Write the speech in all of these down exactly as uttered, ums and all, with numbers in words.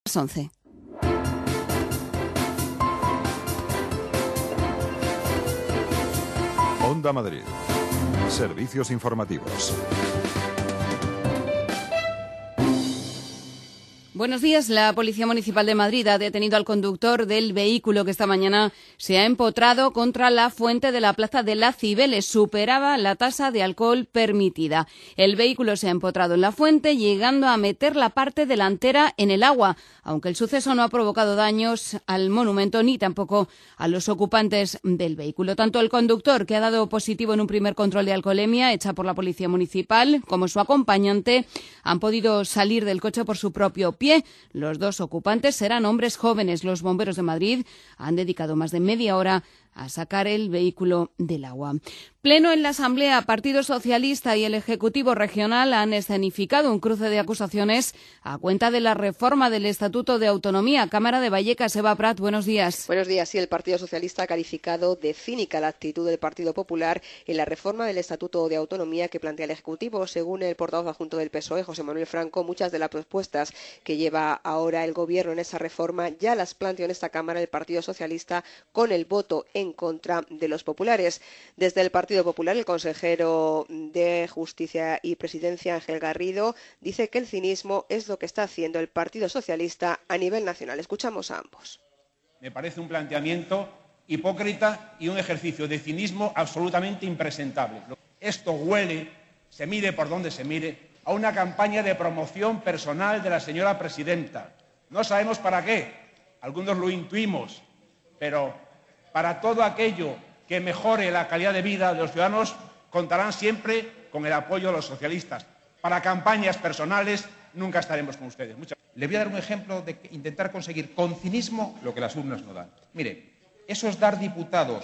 Las once. Onda Madrid. Servicios informativos. Buenos días. La Policía Municipal de Madrid ha detenido al conductor del vehículo que esta mañana se ha empotrado contra la fuente de la Plaza de la Cibeles. Superaba la tasa de alcohol permitida. El vehículo se ha empotrado en la fuente, llegando a meter la parte delantera en el agua, aunque el suceso no ha provocado daños al monumento ni tampoco a los ocupantes del vehículo. Tanto el conductor, que ha dado positivo en un primer control de alcoholemia hecha por la Policía Municipal, como su acompañante han podido salir del coche por su propio pie. Los dos ocupantes serán hombres jóvenes. Los bomberos de Madrid han dedicado más de media hora a sacar el vehículo del agua. Pleno en la Asamblea. Partido Socialista y el Ejecutivo Regional han escenificado un cruce de acusaciones a cuenta de la reforma del Estatuto de Autonomía. Cámara de Vallecas, Eva Prat, buenos días. Buenos días. Sí, el Partido Socialista ha calificado de cínica la actitud del Partido Popular en la reforma del Estatuto de Autonomía que plantea el Ejecutivo. Según el portavoz adjunto del P S O E, José Manuel Franco, muchas de las propuestas que lleva ahora el Gobierno en esa reforma ya las planteó en esta Cámara el Partido Socialista con el voto en contra de los populares. Desde el Partido Popular, el consejero de Justicia y Presidencia, Ángel Garrido, dice que el cinismo es lo que está haciendo el Partido Socialista a nivel nacional. Escuchamos a ambos. Me parece un planteamiento hipócrita y un ejercicio de cinismo absolutamente impresentable. Esto huele, se mire por donde se mire, a una campaña de promoción personal de la señora presidenta. No sabemos para qué, algunos lo intuimos, pero para todo aquello que mejore la calidad de vida de los ciudadanos contarán siempre con el apoyo de los socialistas. Para campañas personales nunca estaremos con ustedes. Muchas... Le voy a dar un ejemplo de intentar conseguir con cinismo lo que las urnas no dan. Mire, eso es dar diputados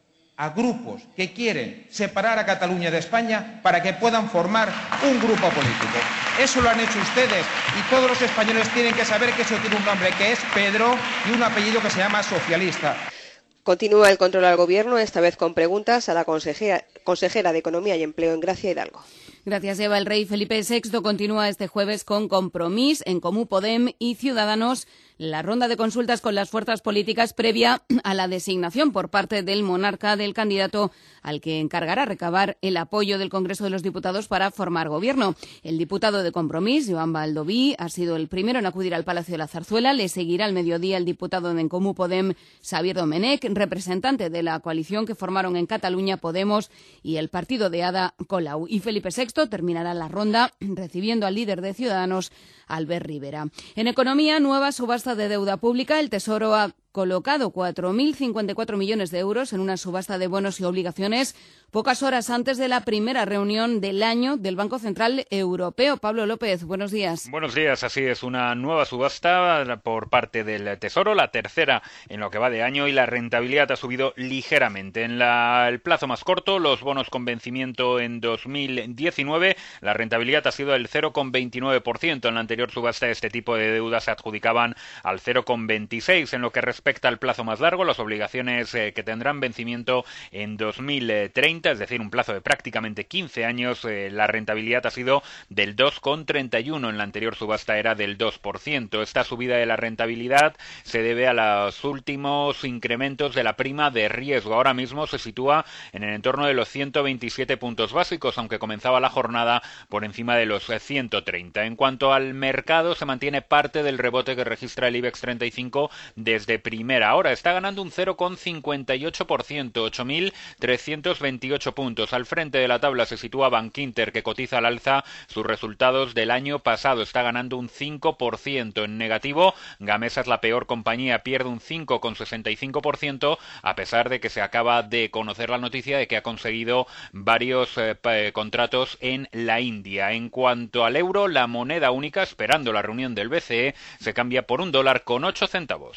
a grupos que quieren separar a Cataluña de España para que puedan formar un grupo político. Eso lo han hecho ustedes y todos los españoles tienen que saber que eso tiene un nombre, que es Pedro, y un apellido que se llama socialista. Continúa el control al Gobierno, esta vez con preguntas a la consejera, consejera de Economía y Empleo en Gracia Hidalgo. Gracias, Eva. El rey Felipe sexto continúa este jueves con Compromís, En Comú Podem y Ciudadanos la ronda de consultas con las fuerzas políticas previa a la designación por parte del monarca del candidato al que encargará recabar el apoyo del Congreso de los Diputados para formar gobierno. El diputado de Compromís, Joan Baldoví, ha sido el primero en acudir al Palacio de la Zarzuela. Le seguirá al mediodía el diputado de En Comú Podem, Xavier Domènech, representante de la coalición que formaron en Cataluña Podemos y el partido de Ada Colau. Y Felipe sexto terminará la ronda recibiendo al líder de Ciudadanos, Albert Rivera. En economía, nueva subasta de deuda pública. El Tesoro ha colocado cuatro mil cincuenta y cuatro millones de euros en una subasta de bonos y obligaciones pocas horas antes de la primera reunión del año del Banco Central Europeo. Pablo López, buenos días. Buenos días, así es, una nueva subasta por parte del Tesoro, la tercera en lo que va de año, y la rentabilidad ha subido ligeramente. En la, el plazo más corto, los bonos con vencimiento en dos mil diecinueve, la rentabilidad ha sido el cero coma veintinueve por ciento. En la anterior subasta este tipo de deudas se adjudicaban al cero coma veintiséis por ciento. En lo que respecta al plazo más largo, las obligaciones eh, que tendrán vencimiento en dos mil treinta, es decir, un plazo de prácticamente quince años, eh, la rentabilidad ha sido del dos coma treinta y uno por ciento. En la anterior subasta era del dos por ciento. Esta subida de la rentabilidad se debe a los últimos incrementos de la prima de riesgo. Ahora mismo se sitúa en el entorno de los ciento veintisiete puntos básicos, aunque comenzaba la jornada por encima de los ciento treinta. En cuanto al mercado, se mantiene parte del rebote que registra el IBEX treinta y cinco desde primera hora. Está ganando un cero coma cincuenta y ocho por ciento, ocho mil trescientos veintiocho puntos. Al frente de la tabla se sitúa Bankinter, que cotiza al alza sus resultados del año pasado. Está ganando un cinco por ciento. En negativo, Gamesa es la peor compañía, pierde un cinco coma sesenta y cinco por ciento, a pesar de que se acaba de conocer la noticia de que ha conseguido varios eh, contratos en la India. En cuanto al euro, la moneda única, esperando la reunión del B C E, se cambia por un dólar con ocho centavos.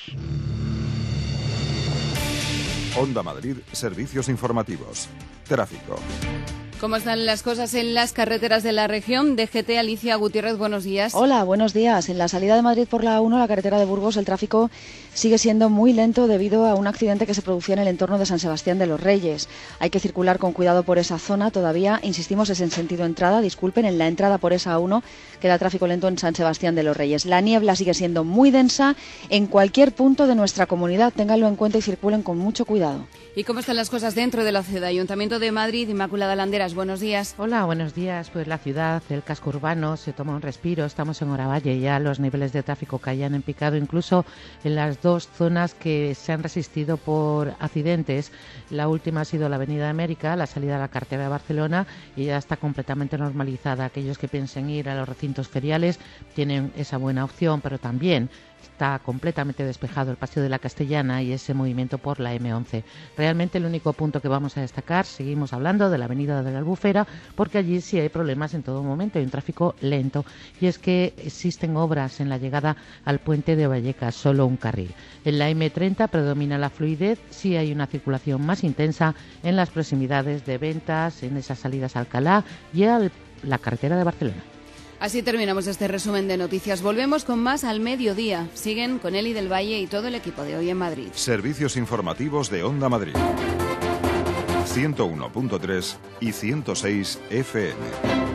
Onda Madrid, servicios informativos. Tráfico. ¿Cómo están las cosas en las carreteras de la región? D G T, Alicia Gutiérrez, buenos días. Hola, buenos días. En la salida de Madrid por la A uno, la carretera de Burgos, el tráfico sigue siendo muy lento debido a un accidente que se producía en el entorno de San Sebastián de los Reyes. Hay que circular con cuidado por esa zona. Todavía, insistimos, es en sentido entrada. Disculpen, en la entrada por esa A uno queda tráfico lento en San Sebastián de los Reyes. La niebla sigue siendo muy densa en cualquier punto de nuestra comunidad. Ténganlo en cuenta y circulen con mucho cuidado. ¿Y cómo están las cosas dentro de la ciudad? Ayuntamiento de Madrid, Inmaculada Landeras, buenos días. Hola, buenos días. Pues la ciudad, el casco urbano, se toma un respiro. Estamos en Oravalle, ya los niveles de tráfico caían en picado, incluso en las dos zonas que se han resistido por accidentes. La última ha sido la Avenida de América, la salida a la carretera de Barcelona, y ya está completamente normalizada. Aquellos que piensen ir a los recintos feriales tienen esa buena opción, pero también está completamente despejado el Paseo de la Castellana y ese movimiento por la eme once. Realmente el único punto que vamos a destacar, seguimos hablando de la Avenida de la Albufera, porque allí sí hay problemas en todo momento, hay un tráfico lento, y es que existen obras en la llegada al puente de Vallecas, solo un carril. En la eme treinta predomina la fluidez, sí hay una circulación más intensa en las proximidades de Ventas, en esas salidas a Alcalá y a la carretera de Barcelona. Así terminamos este resumen de noticias. Volvemos con más al mediodía. Siguen con Eli del Valle y todo el equipo de Hoy en Madrid. Servicios informativos de Onda Madrid. ciento uno punto tres y ciento seis efe eme.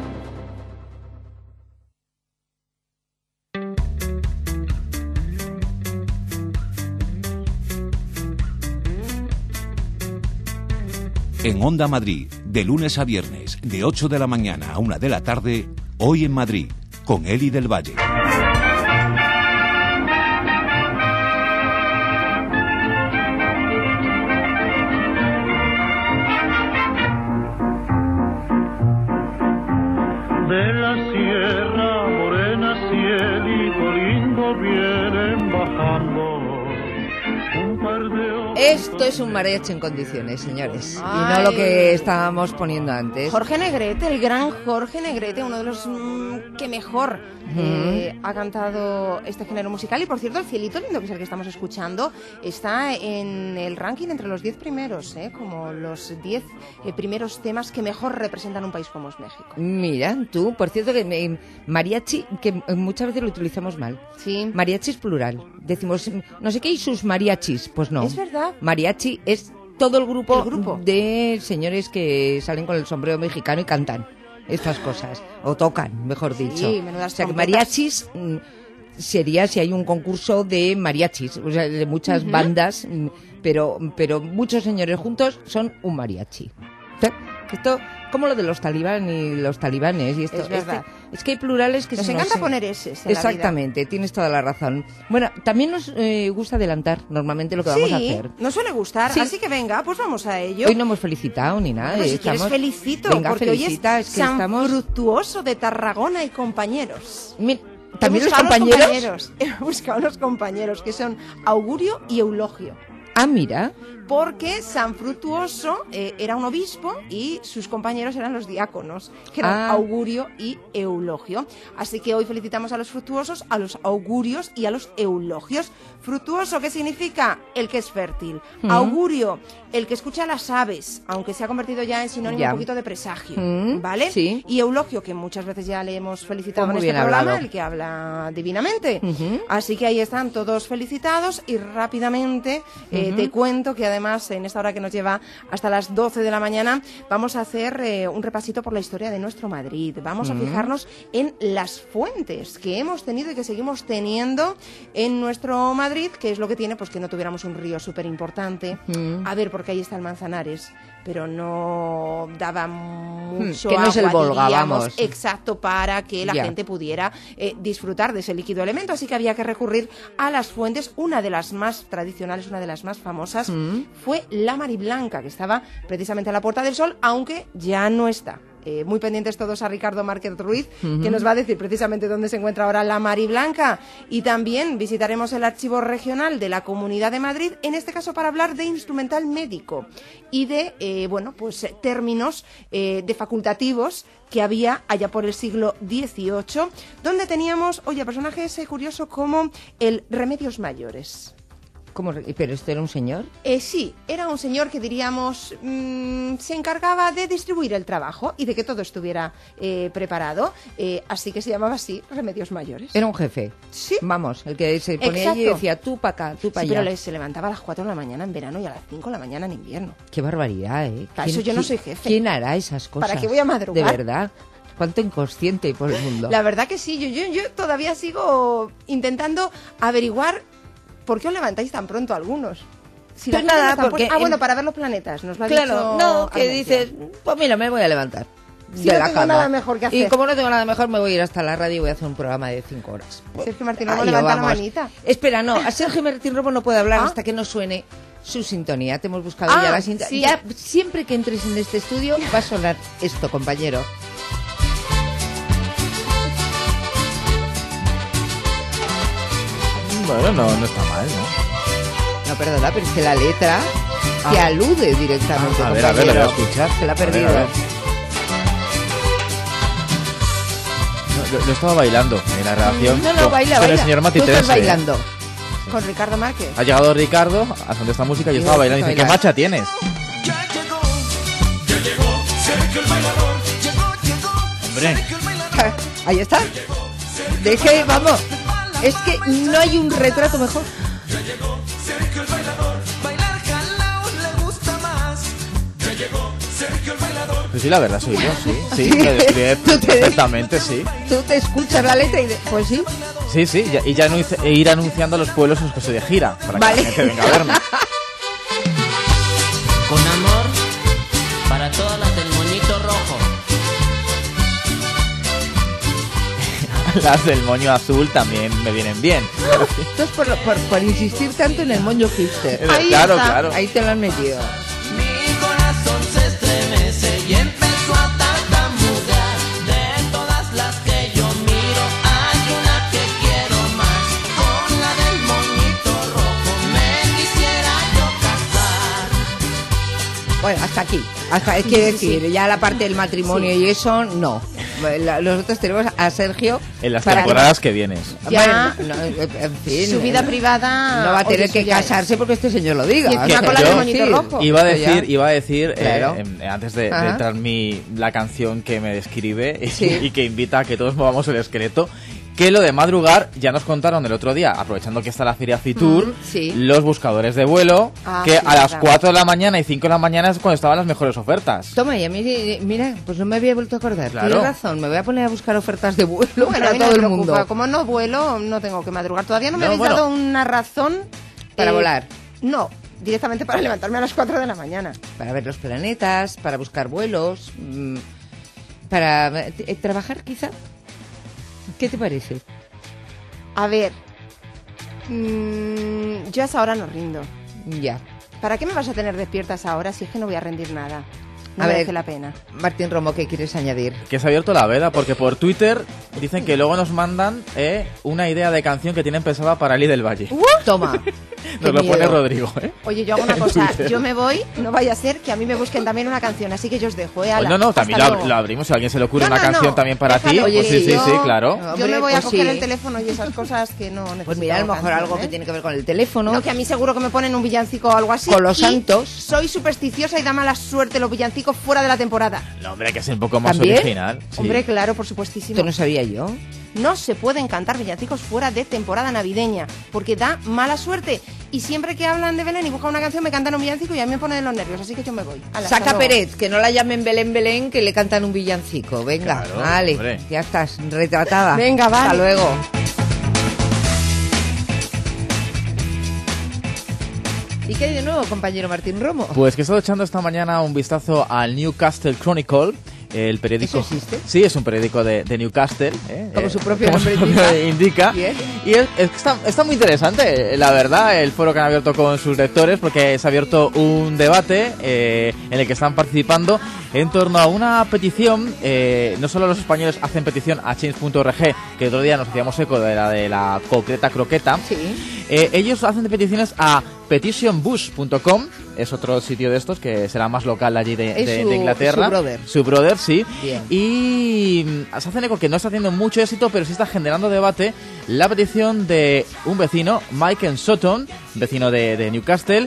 En Onda Madrid, de lunes a viernes, de ocho de la mañana a una de la tarde, Hoy en Madrid, con Eli del Valle. De la sierra morena, cielito lindo, vienen bajando. Esto es un mariachi en condiciones, señores. Ay. Y no lo que estábamos poniendo antes. Jorge Negrete, el gran Jorge Negrete, uno de los mmm, que mejor eh, uh-huh. ha cantado este género musical. Y por cierto, el Cielito Lindo, que es el que estamos escuchando, está en el ranking entre los diez primeros, ¿eh? Como los diez eh, primeros temas que mejor representan un país como es México. Mira, tú, por cierto, que me, mariachi, que muchas veces lo utilizamos mal. Sí. Mariachi es plural. Decimos, no sé qué, y sus mariachis. Pues no. Es verdad. Mariachi es todo el grupo, el grupo de señores que salen con el sombrero mexicano y cantan estas cosas. O tocan, mejor dicho. Sí, menudas o sea, que trompetas. Mariachis mm, sería si hay un concurso de mariachis, o sea, de muchas uh-huh. bandas, mm, pero, pero muchos señores juntos son un mariachi. O sea, que esto, como lo de los talibán y los talibanes y esto, es verdad. Este, es que hay plurales que nos se encanta no sé. poner ese. Exactamente, tienes toda la razón. Bueno, también nos eh, gusta adelantar normalmente lo que sí, vamos a hacer. Nos suele gustar, sí. Así que venga, pues vamos a ello. Hoy no hemos felicitado ni nada. Bueno, si estamos... quieres felicito, venga, porque felicita, hoy es, es que San estamos... Fructuoso de Tarragona y compañeros. Mira, ¿también los compañeros? compañeros? compañeros? He buscado los compañeros, que son Augurio y Eulogio. Ah, mira. Porque San Fructuoso eh, era un obispo y sus compañeros eran los diáconos, que eran ah. Augurio y Eulogio. Así que hoy felicitamos a los fructuosos, a los augurios y a los eulogios. Fructuoso, ¿qué significa? El que es fértil. Mm. Augurio, el que escucha a las aves, aunque se ha convertido ya en sinónimo ya. un poquito de presagio, mm. ¿vale? Sí. Y Eulogio, que muchas veces ya le hemos felicitado pues en este programa, hablado. el que habla divinamente. Uh-huh. Así que ahí están todos felicitados y rápidamente eh, uh-huh. te cuento que además en esta hora que nos lleva hasta las doce de la mañana vamos a hacer eh, un repasito por la historia de nuestro Madrid. Vamos uh-huh. a fijarnos en las fuentes que hemos tenido y que seguimos teniendo en nuestro Madrid, que es lo que tiene pues que no tuviéramos un río súper importante. Uh-huh. A ver, porque ahí está el Manzanares, pero no daba mucho que no agua, es el Volga, diríamos, vamos. exacto, para que la ya. gente pudiera eh, disfrutar de ese líquido elemento, así que había que recurrir a las fuentes. Una de las más tradicionales, una de las más famosas, mm. fue la Mariblanca, que estaba precisamente a la Puerta del Sol, aunque ya no está. Eh, muy pendientes todos a Ricardo Márquez Ruiz, uh-huh. que nos va a decir precisamente dónde se encuentra ahora la Mariblanca. Y también visitaremos el Archivo Regional de la Comunidad de Madrid, en este caso para hablar de instrumental médico y de, eh, bueno, pues términos eh, de facultativos que había allá por el siglo dieciocho, donde teníamos, oye, personajes eh, curiosos como el Remedios Mayores. ¿Cómo? ¿Pero este era un señor? Eh, sí, era un señor que diríamos mmm, se encargaba de distribuir el trabajo y de que todo estuviera eh, preparado, eh, así que se llamaba así, Remedios Mayores. Era un jefe. Sí. Vamos, el que se ponía Exacto. allí y decía tú para acá, tú para Sí, allá. pero le- se levantaba a las cuatro de la mañana en verano y a las cinco de la mañana en invierno. Qué barbaridad, ¿eh? Para ¿Quién- eso yo no quién- soy jefe. ¿Quién hará esas cosas? ¿Para qué voy a madrugar? De verdad. Cuánto inconsciente hay por el mundo. La verdad que sí, yo, yo, yo todavía sigo intentando averiguar por qué os levantáis tan pronto algunos. Si la Pues gente nada, no está porque pu- Ah, en- bueno, para ver los planetas, nos lo ha Claro, dicho no, que Armentia. dices, pues mira, me voy a levantar. Si de no la tengo cama. nada mejor que hacer. Y como no tengo nada mejor, me voy a ir hasta la radio y voy a hacer un programa de cinco horas. Sergio Martín Romo Ahí levanta la vamos. manita. Espera, no, a Sergio Martín Romo no puede hablar ¿Ah? hasta que no suene su sintonía. Te hemos buscado Ah, ya la sintonía. sí. Ya, siempre que entres en este estudio va a sonar esto, compañero. Bueno, no, no está mal, ¿no? No, perdona, pero es que la letra Ah. te alude directamente, Ah, a ver, a ver, lo voy a compañero. escuchar. Se la ha A ver, perdido. a ver. No, lo, lo estaba bailando en la redacción. No, no, con- baila, con baila. el señor Tú Matitense. estás bailando. Con Ricardo Márquez. Ha llegado Ricardo haciendo esta música y yo Y estaba vos bailando. Y dice, ¿qué bailas. macha tienes? Hombre, Ahí está. Deje, vamos. Es que no hay un retrato mejor. pues sí, la verdad soy yo, sí. Sí, Sí. lo describe Tú te- perfectamente, sí. Tú te escuchas la letra y de- pues sí. Sí, sí, ya- y ya anunci- e ir anunciando a los pueblos en los que estoy de gira, para Vale. que la gente venga a verme. Con amor para todas las del moñito rojo. Las del moño azul también me vienen bien. Entonces, por, por, por insistir tanto en el moño hipster. Ahí Claro, está. claro. Ahí te lo han metido. Mi corazón se estremece y empezó a tartamudear. De todas las que yo miro, hay una que quiero más. Con la del moñito rojo me quisiera yo casar. Bueno, hasta aquí. Hasta, es Sí, que sí, decir, sí. ya la parte del matrimonio Sí. y eso, no. La- Nosotros tenemos a Sergio. En las para- temporadas que vienes. Ya. Bueno, no, en fin. Su vida privada. No va a tener oye, que eso ya es. casarse porque este señor lo diga. Y encima O sea, con la yo- del moñito rojo. Iba a Eso ya. decir, iba a decir eh, Claro. em, antes de, de Ajá. entrar mi, la canción que me describe y- Sí. y que invita a que todos movamos el esqueleto, que lo de madrugar ya nos contaron el otro día, aprovechando que está la feria Fitur, Mm, sí. los buscadores de vuelo, Ah, que sí, a las verdad. cuatro de la mañana y cinco de la mañana es cuando estaban las mejores ofertas. Toma, y a mí, eh, mira, pues no me había vuelto a acordar. Claro. Tienes razón, me voy a poner a buscar ofertas de vuelo Bueno, a para mí no todo me el preocupa. mundo. Como no vuelo, no tengo que madrugar. Todavía no me No, habéis bueno. dado una razón. Para eh, volar. No, directamente para levantarme a las cuatro de la mañana. Para ver los planetas, para buscar vuelos, mm, para eh, trabajar quizá. ¿Qué te parece? A ver. mm, yo a esa hora no rindo. Ya. ¿Para qué me vas a tener despierta a esa hora si es que no voy a rendir nada? No A ver. merece la pena. Martín Romo, ¿qué quieres añadir? Que se ha abierto la veda, porque por Twitter dicen que luego nos mandan eh, una idea de canción que tienen pensada para Eli del Valle. Toma. Nos lo pone Rodrigo, ¿eh? Oye, yo hago una En cosa. Twitter. Yo me voy, no vaya a ser que a mí me busquen también una canción. Así que yo os dejo, ¿eh? Pues Ala, no, no, hasta también la, luego. la abrimos. Si a alguien se le ocurre No, una no, canción no. también para ti, Déjalo, pues sí, sí, yo- sí, claro. Yo Hombre, me voy a pues coger sí. el teléfono y esas cosas que no necesito. Pues mira, a lo mejor algo que canción, ¿eh? tiene que ver con el teléfono. No, que a mí seguro que me ponen un villancico o algo así. Con los y santos. Soy supersticiosa y da mala suerte los villancicos fuera de la temporada. No, hombre, que es un poco más ¿También? original. Sí. Hombre, claro, por supuestísimo. Esto no sabía yo. No se pueden cantar villancicos fuera de temporada navideña, porque da mala suerte. Y siempre que hablan de Belén y buscan una canción, me cantan un villancico y a mí me ponen los nervios, así que yo me voy. Ala, hasta Saca luego. Pérez, que no la llamen Belén Belén, que le cantan un villancico. Venga, Claro, vale, hombre. ya estás retratada. Venga, vale. Hasta luego. ¿Y qué hay de nuevo, compañero Martín Romo? Pues que he estado echando esta mañana un vistazo al Newcastle Chronicle, el periódico. ¿Eso existe? Sí, es un periódico de, de Newcastle. ¿eh? Como Eh, su propio como nombre su propio indica. indica. Bien. Y es, es que está, está muy interesante, la verdad, el foro que han abierto con sus lectores, porque se ha abierto un debate eh, en el que están participando en torno a una petición. Eh, no solo los españoles hacen petición a change punto org, que el otro día nos hacíamos eco de la de la concreta croqueta. Sí. Eh, ellos hacen de peticiones a petition bush punto com, es otro sitio de estos que será más local allí de, de, su, de Inglaterra. Su brother. Su brother, sí. Bien. Y se hacen eco que no está haciendo mucho éxito, pero sí está generando debate la petición de un vecino, Michael Sutton, vecino de, de Newcastle,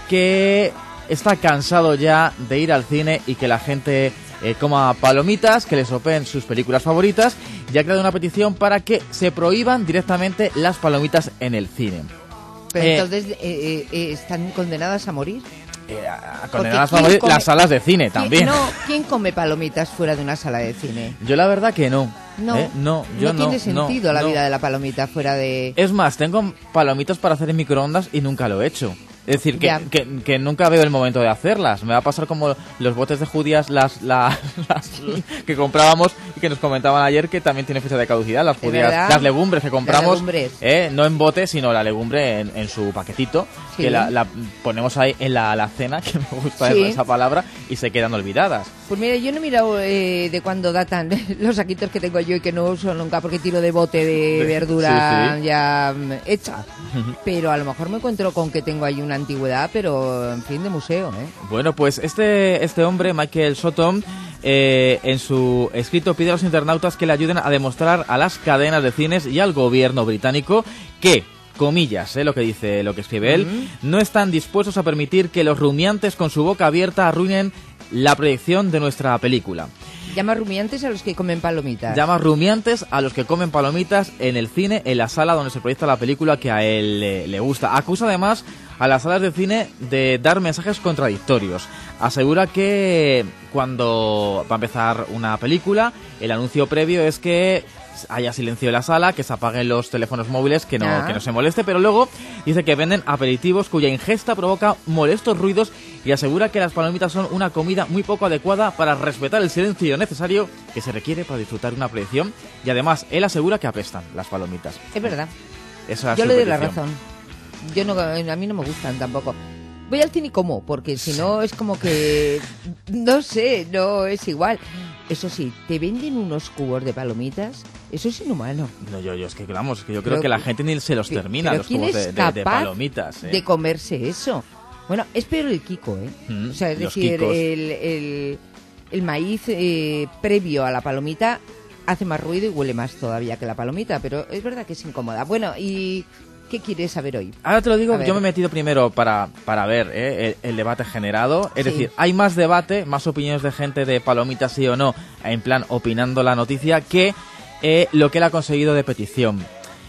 que está cansado ya de ir al cine y que la gente eh, coma palomitas, que le sopeen sus películas favoritas, y ha creado una petición para que se prohíban directamente las palomitas en el cine. Pero Eh, entonces eh, eh, eh, están condenadas a morir. Eh, a- Porque condenadas a ¿quién morir come- las salas de cine ¿Quién- también. No, ¿quién come palomitas fuera de una sala de cine? Yo la verdad que no. No, ¿eh? no, yo no. tiene sentido no, la no. vida de la palomita fuera de... Es más, tengo palomitas para hacer en microondas y nunca lo he hecho. Es decir, que, Ya. que, que nunca veo el momento de hacerlas. Me va a pasar como los botes de judías las, las, las que comprábamos y que nos comentaban ayer que también tiene fecha de caducidad. Las ¿De judías, verdad? las legumbres que compramos, Las legumbres. eh, no en bote, sino la legumbre en, en su paquetito, Sí. que la, la ponemos ahí en la alacena, que me gusta Sí. esa palabra, y se quedan olvidadas. Pues mira, yo no he mirado eh, de cuándo datan los saquitos que tengo yo y que no uso nunca porque tiro de bote de De- verdura sí, sí. ya mm, hecha. Pero a lo mejor me encuentro con que tengo ahí una antigüedad, pero en fin, de museo, ¿eh? Bueno, pues este, este hombre, Michael Sutton, eh, en su escrito pide a los internautas que le ayuden a demostrar a las cadenas de cines y al gobierno británico que, comillas, eh, lo que dice, lo que escribe él, no están dispuestos a permitir que los rumiantes con su boca abierta arruinen la proyección de nuestra película. Llama rumiantes a los que comen palomitas. Llama rumiantes a los que comen palomitas en el cine, en la sala donde se proyecta la película que a él eh, le gusta. Acusa además a las salas de cine de dar mensajes contradictorios. Asegura que cuando va a empezar una película, el anuncio previo es que haya silencio en la sala, que se apaguen los teléfonos móviles, que no, Ah. que no se moleste, pero luego dice que venden aperitivos cuya ingesta provoca molestos ruidos y asegura que las palomitas son una comida muy poco adecuada para respetar el silencio necesario que se requiere para disfrutar una proyección, y además él asegura que apestan las palomitas. Es verdad. Esa es Yo su le doy la petición. razón. Yo no, a mí no me gustan tampoco. Voy al cine y como, porque si no es como que... No sé, no es igual. Eso sí, te venden unos cubos de palomitas, eso es inhumano. No, yo, yo es que vamos, que yo creo Pero- que la gente ni se los Pero- termina, pero los ¿quién cubos de, es de- de capaz palomitas. eh? de comerse eso? Bueno, es peor el Kiko, ¿eh? Mm, o sea, es los decir, Kikos. el, el, el maíz eh, previo a la palomita hace más ruido y huele más todavía que la palomita, pero es verdad que es incómoda. Bueno, ¿y qué quieres saber hoy? Ahora te lo digo, A ver. yo me he metido primero para, para ver eh, el, el debate generado. Es Sí. decir, hay más debate, más opiniones de gente de palomitas sí o no, en plan opinando la noticia, que eh, lo que él ha conseguido de petición.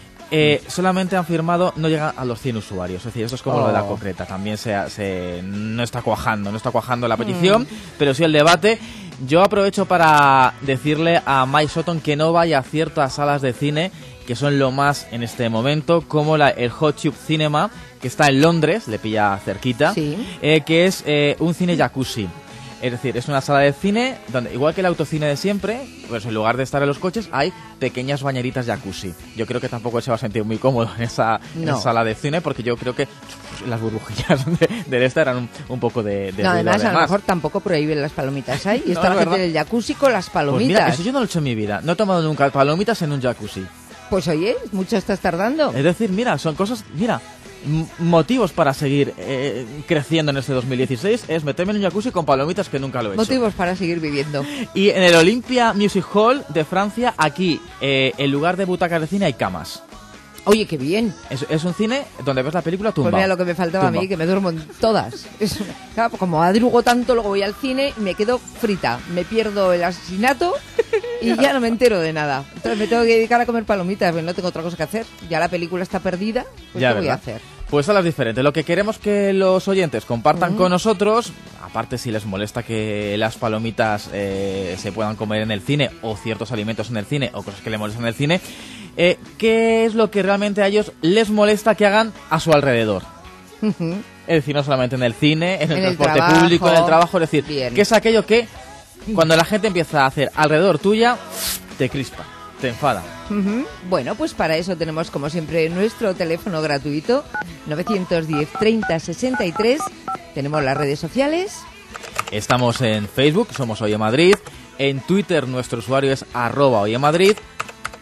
Eh, solamente han firmado, no llega a los cien usuarios. Es decir, esto es como lo de la Oh. concreta. También se, se, no está cuajando, no está cuajando la petición, pero sí el debate. Yo aprovecho para decirle a Mike Sutton que no vaya a ciertas salas de cine que son lo más en este momento, como la, el Hot Tube Cinema, que está en Londres, le pilla cerquita, Sí. eh, que es eh, un cine jacuzzi. Es decir, es una sala de cine donde, igual que el autocine de siempre, pues en lugar de estar en los coches, hay pequeñas bañeritas jacuzzi. Yo creo que tampoco se va a sentir muy cómodo en esa, en No. esa sala de cine, porque yo creo que las burbujillas de, de esta eran un, un poco de, de No, ruido, además, a lo mejor tampoco prohíben las palomitas ahí. Y No, está es la gente verdad. del jacuzzi con las Pues palomitas. mira, eso yo no lo he hecho en mi vida. No he tomado nunca palomitas en un jacuzzi. Pues oye, mucho estás tardando. Es decir, mira, son cosas, mira, m- motivos para seguir eh, creciendo en este dos mil dieciséis es meterme en un jacuzzi con palomitas, que nunca lo he hecho. Motivos para seguir viviendo. Y en el Olympia Music Hall de Francia, aquí, eh, en lugar de butacas de cine, hay camas. Oye, qué bien. Es, es un cine donde ves la película Pues tumbado. mira lo que me faltaba a Tumbado. mí, que me duermo en todas. Es, claro, pues como madrugo tanto, luego voy al cine y me quedo frita. Me pierdo el asesinato y ya no me entero de nada. Entonces me tengo que dedicar a comer palomitas, porque no tengo otra cosa que hacer. Ya la película está perdida, pues Ya, ¿qué voy a ¿verdad? hacer? Pues salas diferentes. Lo que queremos que los oyentes compartan Ujú. con nosotros, aparte si les molesta que las palomitas eh, se puedan comer en el cine, o ciertos alimentos en el cine, o cosas que le molestan en el cine, eh, ¿qué es lo que realmente a ellos les molesta que hagan a su alrededor? Ujú. Es decir, no solamente en el cine, en el En el transporte trabajo. público, en el trabajo, es decir, Bien. que es aquello que cuando la gente empieza a hacer alrededor tuya, te crispa, te enfada. Ujú. Bueno, pues para eso tenemos como siempre nuestro teléfono gratuito novecientos diez treinta sesenta y tres. Tenemos las redes sociales. Estamos en Facebook, somos Oye Madrid. En Twitter nuestro usuario es arroba Oye Madrid.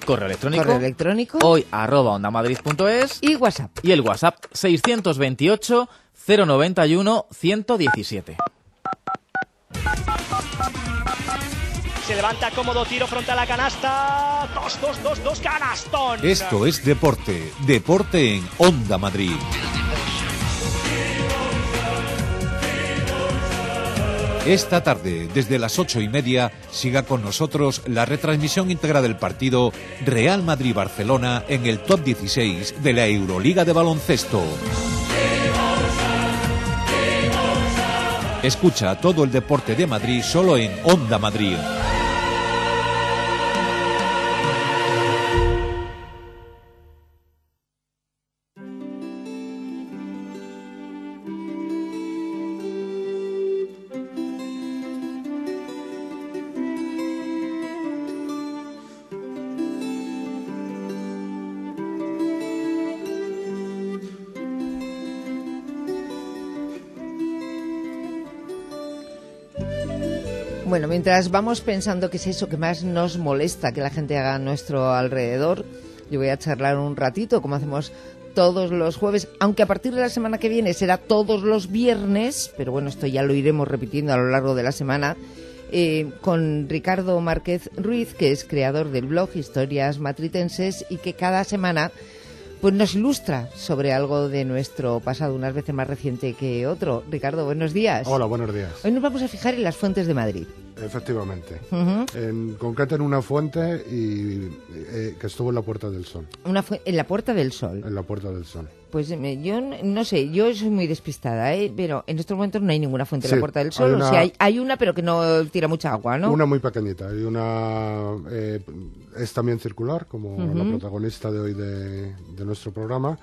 correo electrónico, correo electrónico, hoy arroba ondamadrid punto es y WhatsApp. Y el WhatsApp seiscientos veintiocho cero noventa y uno ciento diecisiete. Se levanta cómodo, tiro frontal a la canasta. Dos, dos, dos, dos, canastón. Esto es Deporte. Deporte en Onda Madrid. Esta tarde, desde las ocho y media, siga con nosotros la retransmisión íntegra del partido Real Madrid-Barcelona en el top dieciséis de la Euroliga de baloncesto. Escucha todo el deporte de Madrid solo en Onda Madrid. Bueno, mientras vamos pensando qué es eso que más nos molesta que la gente haga a nuestro alrededor, yo voy a charlar un ratito, como hacemos todos los jueves, aunque a partir de la semana que viene será todos los viernes, pero bueno, esto ya lo iremos repitiendo a lo largo de la semana, eh, con Ricardo Márquez Ruiz, que es creador del blog Historias Matritenses y que cada semana pues nos ilustra sobre algo de nuestro pasado, unas veces más reciente que otro. Ricardo, buenos días. Hola, buenos días. Hoy nos vamos a fijar en las fuentes de Madrid. Efectivamente. Uh-huh. En concreto en una fuente y, eh, que estuvo en la Puerta del Sol. Una fu- en la Puerta del Sol. En la Puerta del Sol. Pues eh, yo n- no sé, yo soy muy despistada, ¿eh? Pero en estos momentos no hay ninguna fuente en Sí, la Puerta del Sol. hay una- O sea, hay, hay una, pero que no tira mucha agua, ¿no? Una muy pequeñita y una eh, es también circular, como Ujú. la protagonista de hoy de, de nuestro programa,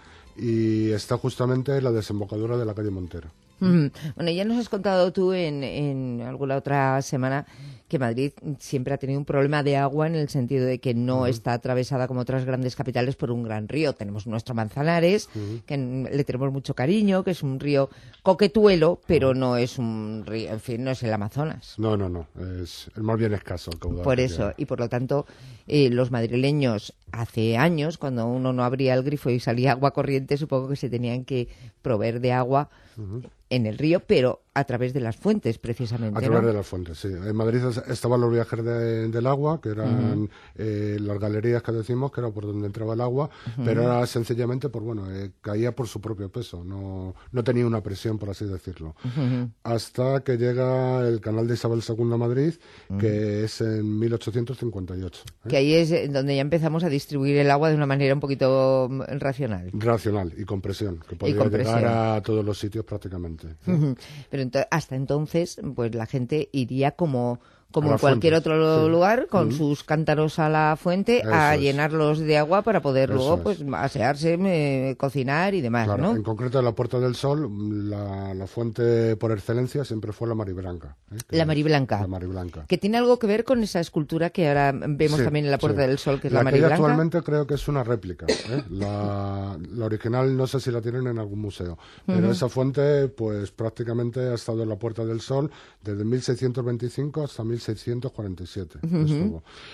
y está justamente en la desembocadura de la calle Montero. Mm. Bueno, ya nos has contado tú en, en alguna otra semana que Madrid siempre ha tenido un problema de agua en el sentido de que no Uh-huh. está atravesada como otras grandes capitales por un gran río. Tenemos nuestro Manzanares, Uh-huh. que n- le tenemos mucho cariño, que es un río coquetuelo, pero no es un río, en fin, no es el Amazonas. No, no, no, es el más bien escaso el caudal. Por que eso, tiene. y por lo tanto, eh, los madrileños hace años, cuando uno no abría el grifo y salía agua corriente, supongo que se tenían que proveer de agua Ujú. en el río, pero a través de las fuentes, precisamente. A través ¿no? de las fuentes, sí. En Madrid es- estaban los viajes de- del agua, que eran Ujú. eh, las galerías que decimos, que era por donde entraba el agua, Ujú. pero era sencillamente, por bueno, eh, caía por su propio peso, no, no tenía una presión, por así decirlo. Ujú. Hasta que llega el canal de Isabel segunda a Madrid, Ujú. que es en mil ochocientos cincuenta y ocho. ¿eh? Que ahí es eh, donde ya empezamos a distribuir el agua de una manera un poquito mm, racional. Racional y con presión, que podía con llegar presión. a todos los sitios prácticamente. ¿eh? Ujú. Pero ento- hasta entonces, pues la gente iría como como A en las cualquier fuentes, otro sí. lugar, con Ujú. sus cántaros a la fuente, Eso a es. llenarlos de agua para poder Eso luego es. pues asearse, eh, cocinar y demás, Claro, ¿no? en concreto en la Puerta del Sol, la, la fuente por excelencia siempre fue la Mariblanca. ¿eh? Que La es Mariblanca. La Mariblanca. Que tiene algo que ver con esa escultura que ahora vemos Sí, también en la Puerta sí. del Sol, que es la, la que hay Mariblanca. actualmente creo que es una réplica. ¿eh? La, la original no sé si la tienen en algún museo, pero Ujú. esa fuente pues prácticamente ha estado en la Puerta del Sol desde mil seiscientos veinticinco hasta mil seiscientos cuarenta y siete. Ujú. estuvo.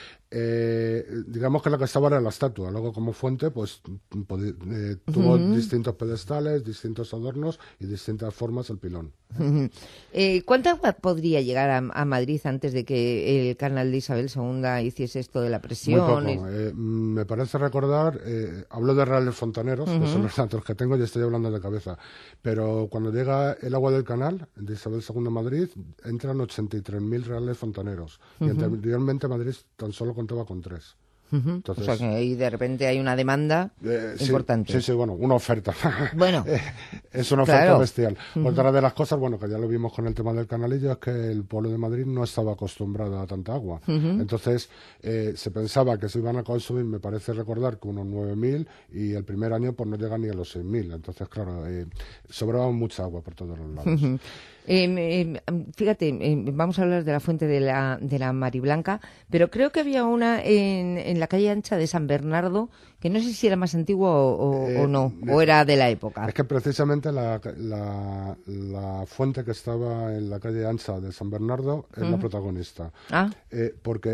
Eh, digamos que la que estaba era la estatua, luego como fuente pues podi- eh, tuvo Ujú. distintos pedestales, distintos adornos y distintas formas el pilón. Ujú. Eh, ¿Cuánta agua podría llegar a, a Madrid antes de que el canal de Isabel segunda hiciese esto de la Muy presión? poco. Eh, me parece recordar, eh, hablo de reales fontaneros, que Ujú. son los datos que tengo y estoy hablando de cabeza, pero cuando llega el agua del canal de Isabel segunda a Madrid, entran ochenta y tres mil reales fontaneros. Y Ujú. anteriormente Madrid tan solo contaba con tres. Ujú. Entonces, O sea que ahí de repente hay una demanda eh, sí, importante. Sí, sí, bueno, una oferta. Bueno, Eh, es una oferta claro. bestial. Ujú. Otra de las cosas, bueno, que ya lo vimos con el tema del canalillo, es que el pueblo de Madrid no estaba acostumbrado a tanta agua. Ujú. Entonces, eh, se pensaba que se iban a consumir, me parece recordar, que unos nueve mil y el primer año pues no llega ni a los seis mil. Entonces, claro, eh, sobraba mucha agua por todos los lados. Ujú. Eh, eh, fíjate, eh, vamos a hablar de la fuente de la, de la Mariblanca, pero creo que había una en, en la calle ancha de San Bernardo, que no sé si era más antigua o, o- Eh, o no, eh, o era de la época. Es que precisamente la, la, la fuente que estaba en la calle ancha de San Bernardo es la Ujú. protagonista. Ah. Eh, porque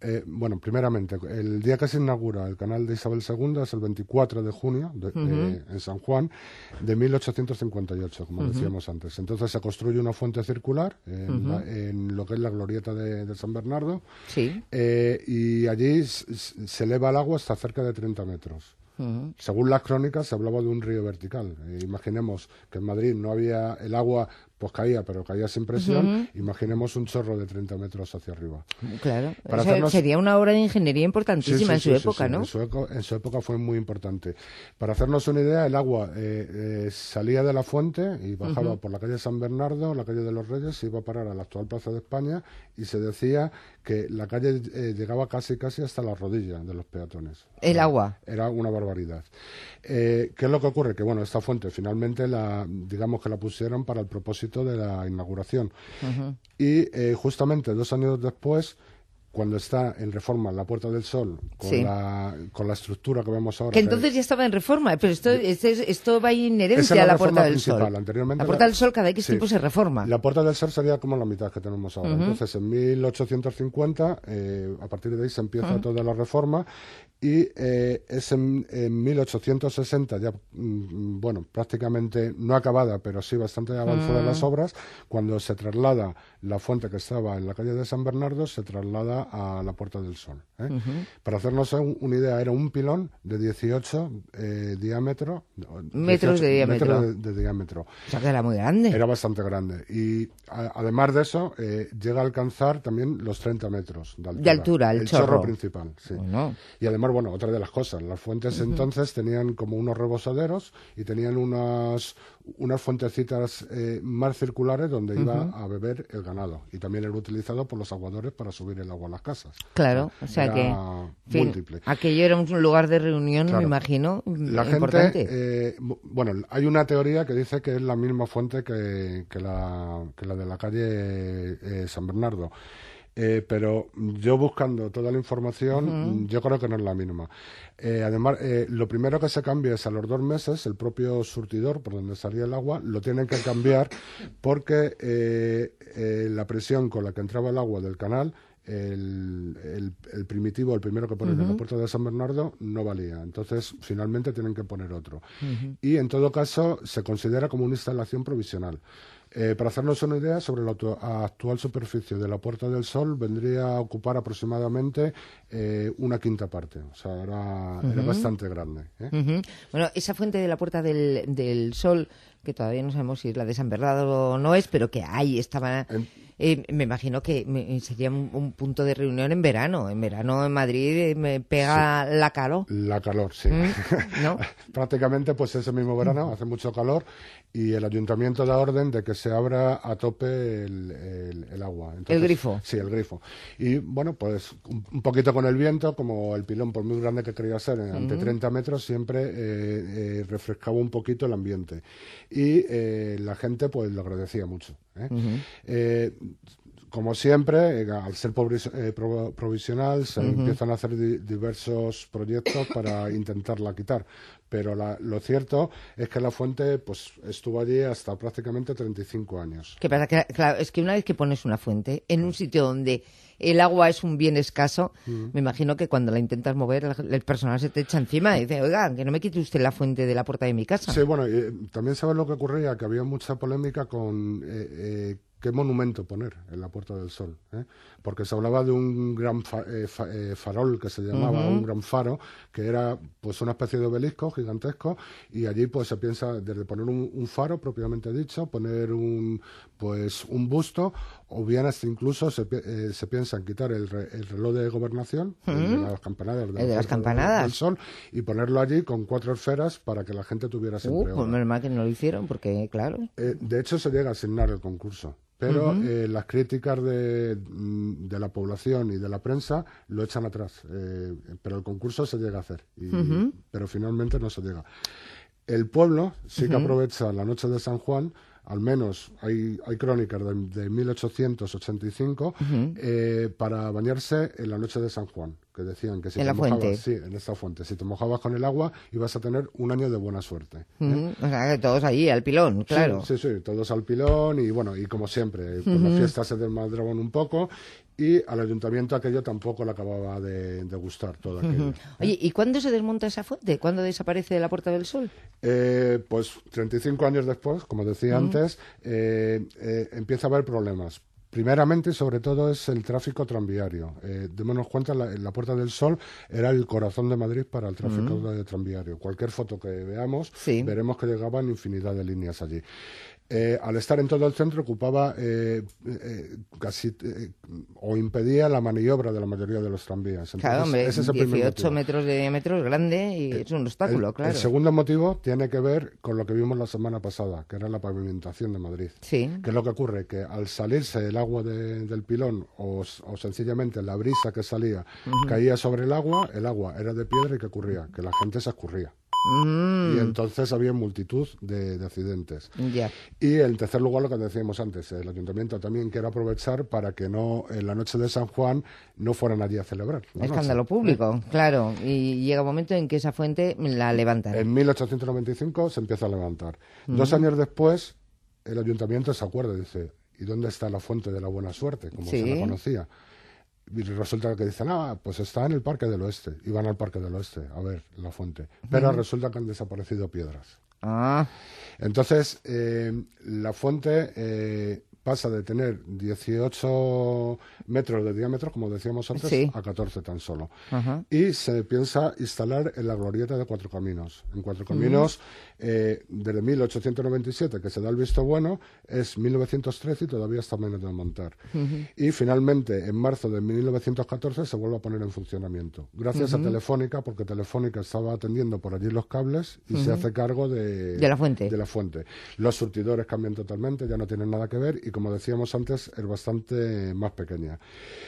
eh, bueno, primeramente, el día que se inaugura el canal de Isabel segunda es el veinticuatro de junio de, Uh-huh. de, en San Juan de mil ochocientos cincuenta y ocho, como Uh-huh. decíamos antes. Entonces se construye una fuente circular en, Uh-huh. la, en lo que es la glorieta de, de San Bernardo. Sí. Eh, y allí s- s- se eleva el agua hasta cerca de treinta metros. Uh-huh. Según las crónicas, se hablaba de un río vertical. Eh, imaginemos que en Madrid no había el agua, pues caía, pero caía sin presión. Uh-huh. Imaginemos un chorro de treinta metros hacia arriba. Claro, Para Eso hacernos- sería una obra de ingeniería Sí, importantísima sí, en su sí, sí, época, sí. ¿no? En su, eco- en su época fue muy importante. Para hacernos una idea, el agua eh, eh, salía de la fuente y bajaba Ujú. por la calle San Bernardo, la calle de los Reyes, se iba a parar a la actual Plaza de España y se decía que la calle eh, llegaba casi casi hasta la rodilla de los peatones. El agua. Era una barbaridad. Eh, ¿Qué es lo que ocurre? Que bueno, esta fuente finalmente la, digamos que la pusieron para el propósito de la inauguración. Ujú. Y eh, justamente dos años después, cuando está en reforma la Puerta del Sol, con, Sí. la, con la estructura que vemos ahora. Que entonces ya estaba en reforma, pero esto, esto, es- esto va inherente Esa es a la reforma Puerta del principal. Sol. Anteriormente La Puerta la- del Sol cada X sí. tiempo se reforma. La Puerta del Sol sería como la mitad que tenemos ahora. Ujú. Entonces, en mil ochocientos cincuenta, eh, a partir de ahí se empieza Ujú. toda la reforma y eh, es en, en mil ochocientos sesenta, ya, mm, bueno, prácticamente no acabada, pero sí bastante avanzadas Mm. las obras, cuando se traslada la fuente que estaba en la calle de San Bernardo, se traslada a la Puerta del Sol. ¿eh? Ujú. Para hacernos un- una idea, era un pilón de dieciocho eh, diámetro, Metros de diámetro. metros de, de diámetro. O sea que era muy grande. Era bastante grande. Y a- además de eso, eh, llega a alcanzar también los treinta metros de altura. De altura, el chorro. principal, sí. Bueno. Y además, bueno, otra de las cosas, las fuentes Ujú. entonces tenían como unos rebosaderos y tenían unas, unas fuentecitas eh, más circulares donde iba Ujú. a beber el ganado. Y también era utilizado por los aguadores para subir el agua a las casas. Claro, o sea Era que en fin, múltiple. aquello era un lugar de reunión, Claro. me imagino, La importante. gente, eh, bu- bueno, hay una teoría que dice que es la misma fuente que, que, la, que la de la calle eh, San Bernardo. Eh, pero yo buscando toda la información, Ujú. yo creo que no es la misma. Eh, además, eh, lo primero que se cambia es a los dos meses el propio surtidor por donde salía el agua, lo tienen que cambiar porque eh, eh, la presión con la que entraba el agua del canal, el, el- el primitivo, el primero que ponen en la Ujú. Puerta de San Bernardo, no valía. Entonces, finalmente tienen que poner otro. Ujú. Y en todo caso, se considera como una instalación provisional. Eh, para hacernos una idea sobre la actu- actual superficie de la Puerta del Sol, vendría a ocupar aproximadamente eh, una quinta parte. O sea, era, era Ujú. bastante grande. ¿eh? Ujú. Bueno, esa fuente de la Puerta del, del Sol, que todavía no sabemos si es la de San Bernardo o no es, pero que ahí estaba... eh, me imagino que me- sería un, un punto de reunión en verano. En verano en Madrid eh, me pega la calor. La calor, sí. Mm, ¿no? Prácticamente, pues ese mismo verano hace mucho calor y el ayuntamiento da orden de que se abra a tope el, el- el agua. Entonces, El grifo. Sí, el grifo. Y bueno, pues un, un poquito con el viento, como el pilón, por muy grande que quería ser, eh, ante Ujú. treinta metros, siempre eh, eh, refrescaba un poquito el ambiente. Y eh, la gente, pues lo agradecía mucho. ¿eh? Ujú. Eh, como siempre, eh, al ser provis- eh, pro- provisional, se Ujú. empiezan a hacer di- diversos proyectos para intentarla quitar. Pero la- lo cierto es que la fuente pues estuvo allí hasta prácticamente treinta y cinco años. ¿Qué pasa? Que, claro, es que una vez que pones una fuente en un sitio donde el agua es un bien escaso, Ujú. me imagino que cuando la intentas mover, el, el personal se te echa encima y dice, oiga, que no me quite usted la fuente de la puerta de mi casa. Sí, bueno, eh, también sabes lo que ocurría, que había mucha polémica con eh, eh, qué monumento poner en la Puerta del Sol, ¿eh? Porque se hablaba de un gran fa- eh, fa- eh, farol que se llamaba, Ujú. un gran faro, que era pues una especie de obelisco gigantesco, y allí pues se piensa desde poner un, un faro propiamente dicho, poner un pues un busto, o bien hasta incluso se, pi- eh, se piensa en quitar el, re- el reloj de gobernación, el de Ujú. las campanadas, El de la las Puerta campanadas. del Sol, y ponerlo allí con cuatro esferas para que la gente tuviera Uh, siempre pues hora. menos mal que no lo hicieron, porque claro. Eh, de hecho, se llega a asignar el concurso, pero Ujú. eh, las críticas de, mm, de la población y de la prensa lo echan atrás. Eh, pero el concurso se llega a hacer, y- Ujú. pero finalmente no se llega. El pueblo sí que Ujú. aprovecha la noche de San Juan, al menos hay, hay crónicas de, de mil ochocientos ochenta y cinco, Ujú. eh, para bañarse en la noche de San Juan, que decían que si En te la mojabas, fuente. sí, en esta fuente, si te mojabas con el agua ibas a tener un año de buena suerte. ¿eh? Ujú. O sea, que todos allí, al pilón, claro. Sí, sí, sí, todos al pilón y bueno, y como siempre, pues Ujú. las fiestas se desmadraban un poco y al ayuntamiento aquello tampoco le acababa de, de gustar todo aquello. Oye, ¿y cuándo se desmonta esa fuente? ¿Cuándo desaparece de la Puerta del Sol? Eh, pues treinta y cinco años después, como decía Mm. antes, eh, eh, empieza a haber problemas. Primeramente, y sobre todo, es el tráfico tranviario. Eh, démonos cuenta, la, la Puerta del Sol era el corazón de Madrid para el tráfico Mm. de tranviario. Cualquier foto que veamos, Sí. veremos que llegaban infinidad de líneas allí. Eh, al estar en todo el centro ocupaba eh, eh, casi eh, o impedía la maniobra de la mayoría de los tranvías. Entonces, Claro, hombre, ese es el primer dieciocho motivo. metros de diámetro es grande y es un obstáculo, el, claro. el segundo motivo tiene que ver con lo que vimos la semana pasada, que era la pavimentación de Madrid. Sí. ¿Qué es lo que ocurre? Que al salirse el agua de- del pilón o, o sencillamente la brisa que salía Ujú. caía sobre el agua, el agua era de piedra y ¿qué ocurría? Que la gente se escurría. Mm. Y entonces había multitud de, de accidentes. Ya. Y en tercer lugar, lo que decíamos antes, el ayuntamiento también quiere aprovechar para que no en la noche de San Juan no fueran allí a celebrar. la Escándalo noche. público, claro. Y llega un momento en que esa fuente la levantan. En mil ochocientos noventa y cinco se empieza a levantar. Ujú. Dos años después, el ayuntamiento se acuerda y dice, ¿y dónde está la fuente de la buena suerte? Como Sí. se la conocía. Y resulta que dicen, ah, pues está en el Parque del Oeste. Y van al Parque del Oeste a ver la fuente. Pero Ujú. resulta que han desaparecido piedras. Ah. Entonces, eh, la fuente eh, pasa de tener dieciocho metros de diámetro, como decíamos antes, Sí. a catorce tan solo. Ajá. Y se piensa instalar en la glorieta de Cuatro Caminos. En Cuatro Caminos, eh, desde mil ochocientos noventa y siete, que se da el visto bueno, es mil novecientos trece y todavía está menos de montar. Ujú. Y finalmente, en marzo de mil novecientos catorce, se vuelve a poner en funcionamiento. Gracias Ujú. a Telefónica, porque Telefónica estaba atendiendo por allí los cables y se Ujú. hace cargo de, De la fuente. de la fuente. Los surtidores cambian totalmente, ya no tienen nada que ver y, como decíamos antes, es bastante más pequeña.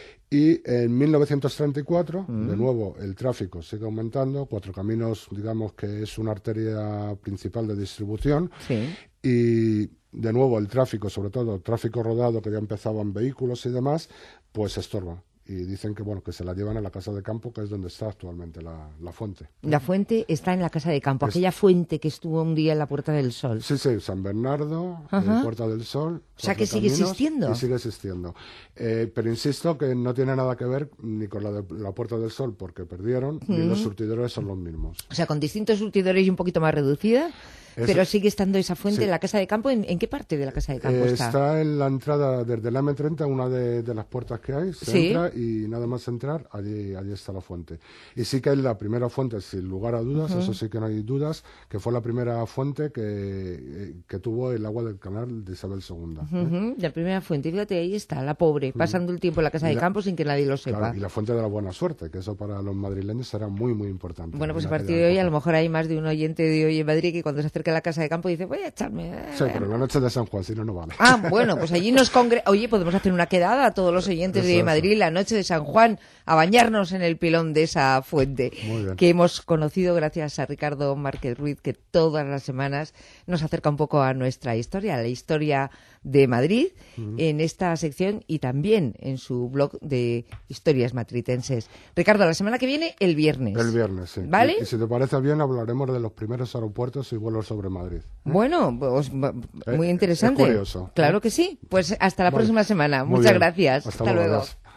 Y en mil novecientos treinta y cuatro, Mm. de nuevo, el tráfico sigue aumentando. Cuatro Caminos, digamos que es una arteria principal de distribución. Sí. Y de nuevo el tráfico, sobre todo tráfico rodado, que ya empezaban vehículos y demás, pues estorba. Y dicen que bueno que se la llevan a la casa de campo, que es donde está actualmente la, la fuente. La fuente está en la Casa de Campo, Es- aquella fuente que estuvo un día en la Puerta del Sol. Sí, sí, San Bernardo, eh, Ajá. Puerta del Sol. O sea, Cuatro que sigue Caminos, existiendo. Y sigue existiendo. Eh, pero insisto que no tiene nada que ver ni con la de la Puerta del Sol, porque perdieron, ni Mm. los surtidores son los mismos. O sea, con distintos surtidores y un poquito más reducida, Eso- pero sigue estando esa fuente sí. en la Casa de Campo. ¿En, en qué parte de la Casa de Campo Eh, está? está en la entrada desde la eme treinta, una de, de las puertas que hay, se Sí. entra y nada más entrar, allí, allí está la fuente. Y sí que es la primera fuente, sin lugar a dudas, Ujú. eso sí que no hay dudas, que fue la primera fuente que, eh, que tuvo el agua del canal de Isabel segunda. Ujú, la primera fuente. Fíjate, ahí está, la pobre, pasando el tiempo en la Casa Y de la- Campo sin que nadie lo sepa. Claro, y la fuente de la buena suerte, que eso para los madrileños será muy, muy importante. Bueno, pues a en partir aquella de hoy a época. lo mejor hay más de un oyente de hoy en Madrid que cuando se acerca a la Casa de Campo dice, voy a echarme... eh". Sí, pero la noche de San Juan, si no, no vale. Ah, bueno, pues allí nos congre... Oye, podemos hacer una quedada a todos los oyentes Eso, de eso. Madrid la noche de San Juan a bañarnos en el pilón de esa fuente Muy bien. que hemos conocido gracias a Ricardo Márquez Ruiz, que todas las semanas nos acerca un poco a nuestra historia, a la historia de Madrid, Ujú. en esta sección y también en su blog de historias matritenses. Ricardo, la semana que viene, el viernes. El viernes, sí. ¿Vale? Y, y si te parece bien, hablaremos de los primeros aeropuertos y vuelos sobre Madrid. Bueno, pues, m- Eh, muy es interesante. curioso. Claro que sí. Pues hasta la Vale. próxima semana. Muy Muchas bien. gracias. Hasta Hasta luego, luego. adiós.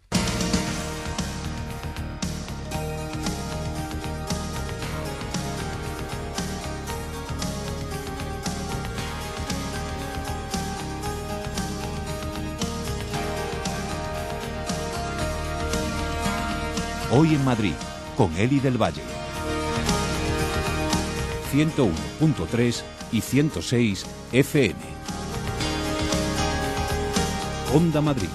Hoy en Madrid, con Eli del Valle. ciento uno punto tres y ciento seis F M. Onda Madrid.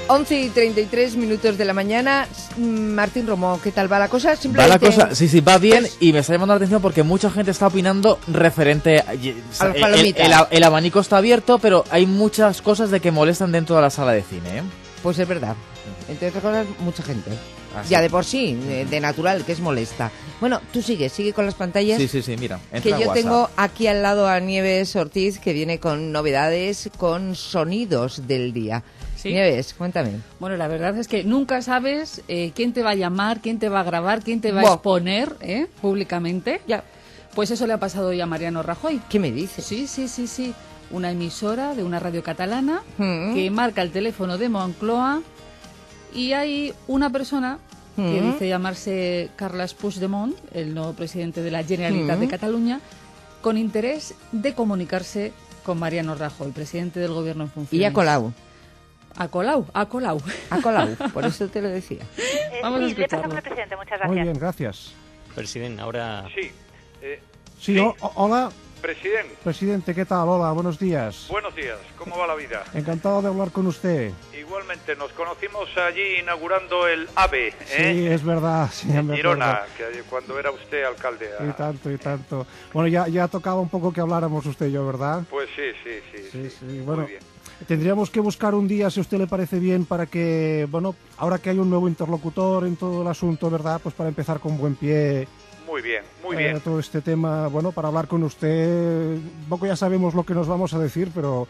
once y treinta y tres minutos de la mañana. Martín Romo, ¿qué tal va la cosa? Va la cosa, sí, sí, va bien, y me está llamando la atención porque mucha gente está opinando referente a, a las el, palomitas. el, el, el abanico está abierto, pero hay muchas cosas de que molestan dentro de la sala de cine, ¿eh? Pues es verdad. Entre otras cosas, mucha gente. Así. Ya de por sí, de, de natural, que es molesta. Bueno, tú sigue, sigue con las pantallas. Sí, sí, sí, mira. Entra Que a yo WhatsApp. tengo aquí al lado a Nieves Ortiz, que viene con novedades, con sonidos del día. Sí. Nieves, cuéntame. Bueno, la verdad es que nunca sabes eh, quién te va a llamar, quién te va a grabar, quién te va Buah. a exponer ¿eh? públicamente. Ya. Pues eso le ha pasado hoy a Mariano Rajoy. ¿Qué me dices? Sí, sí, sí, sí. Una emisora de una radio catalana Mm. que marca el teléfono de Moncloa y hay una persona que Mm. dice llamarse Carles Puigdemont, el nuevo presidente de la Generalitat Mm. de Cataluña, con interés de comunicarse con Mariano Rajoy, presidente del gobierno en funciones. Y a Colau. A Colau, a Colau. A Colau, por eso te lo decía. Vamos a sí, le escucharlo. pasamos al presidente, muchas gracias. Muy bien, gracias. Presidente, ahora... Sí. Eh, Sí, o- o- hola, presidente, presidente, ¿qué tal? Hola, buenos días. buenos días. ¿Cómo va la vida? Encantado de hablar con usted. Igualmente, nos conocimos allí inaugurando el AVE, Sí, ¿eh? es verdad, sí, me Girona, acuerdo. que cuando era usted alcalde. Y tanto, y tanto. Bueno, ya, ya tocaba un poco que habláramos usted y yo, ¿verdad? Pues sí, sí, sí. Sí, sí, Muy bueno. bien. Tendríamos que buscar un día, si a usted le parece bien, para que, bueno, ahora que hay un nuevo interlocutor en todo el asunto, ¿verdad? Pues para empezar con buen pie. Muy bien, muy eh, bien. todo este tema, bueno, para hablar con usted, un poco ya sabemos lo que nos vamos a decir, pero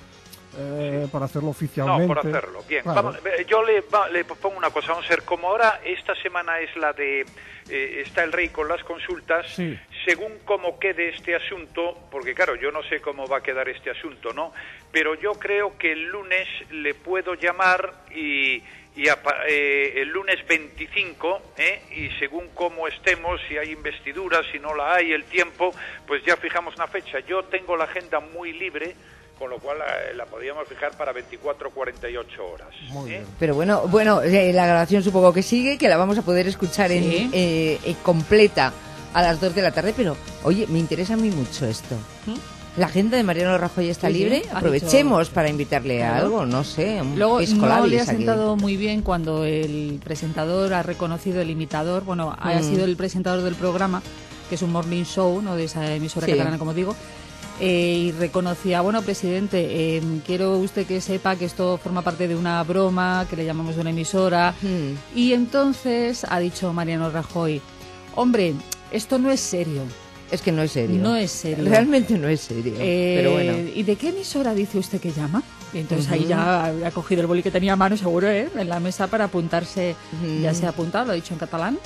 eh, para hacerlo oficialmente. No, por hacerlo. Bien, Claro. vamos, eh, yo le, va- le pongo una cosa. Vamos a ver, como ahora esta semana es la de... eh, está el rey con las consultas, Sí. según cómo quede este asunto, porque claro, yo no sé cómo va a quedar este asunto, ¿no? Pero yo creo que el lunes le puedo llamar y... y a pa- eh, el lunes veinticinco, ¿eh? Y según cómo estemos, si hay investidura, si no la hay, el tiempo, pues ya fijamos una fecha. Yo tengo la agenda muy libre, con lo cual la, la podríamos fijar para veinticuatro o cuarenta y ocho horas. Muy ¿eh? bien. Pero bueno, bueno, eh, la grabación supongo que sigue, que la vamos a poder escuchar en, Sí. eh, eh, completa a las dos de la tarde, pero oye, me interesa a mí mucho esto. La agenda de Mariano Rajoy está Sí, sí, libre, ha aprovechemos dicho- para invitarle a Claro. algo, no sé, un Luego pisco no labis le ha aquí. sentado muy bien cuando el presentador ha reconocido, el imitador, bueno, ha Mm. sido el presentador del programa, que es un morning show, ¿no?, de esa emisora Sí. catalana, como digo, eh, y reconocía, bueno, presidente, eh, quiero usted que sepa que esto forma parte de una broma, que le llamamos de una emisora, Mm. y entonces ha dicho Mariano Rajoy, hombre, esto no es serio. Es que no es serio. No es serio. Realmente no es serio. Eh, pero bueno. ¿Y de qué emisora dice usted que llama? Y entonces ahí Ujú. ya ha cogido el boli que tenía a mano, seguro, ¿eh? En la mesa para apuntarse. Ujú. Ya se ha apuntado, lo ha dicho en catalán.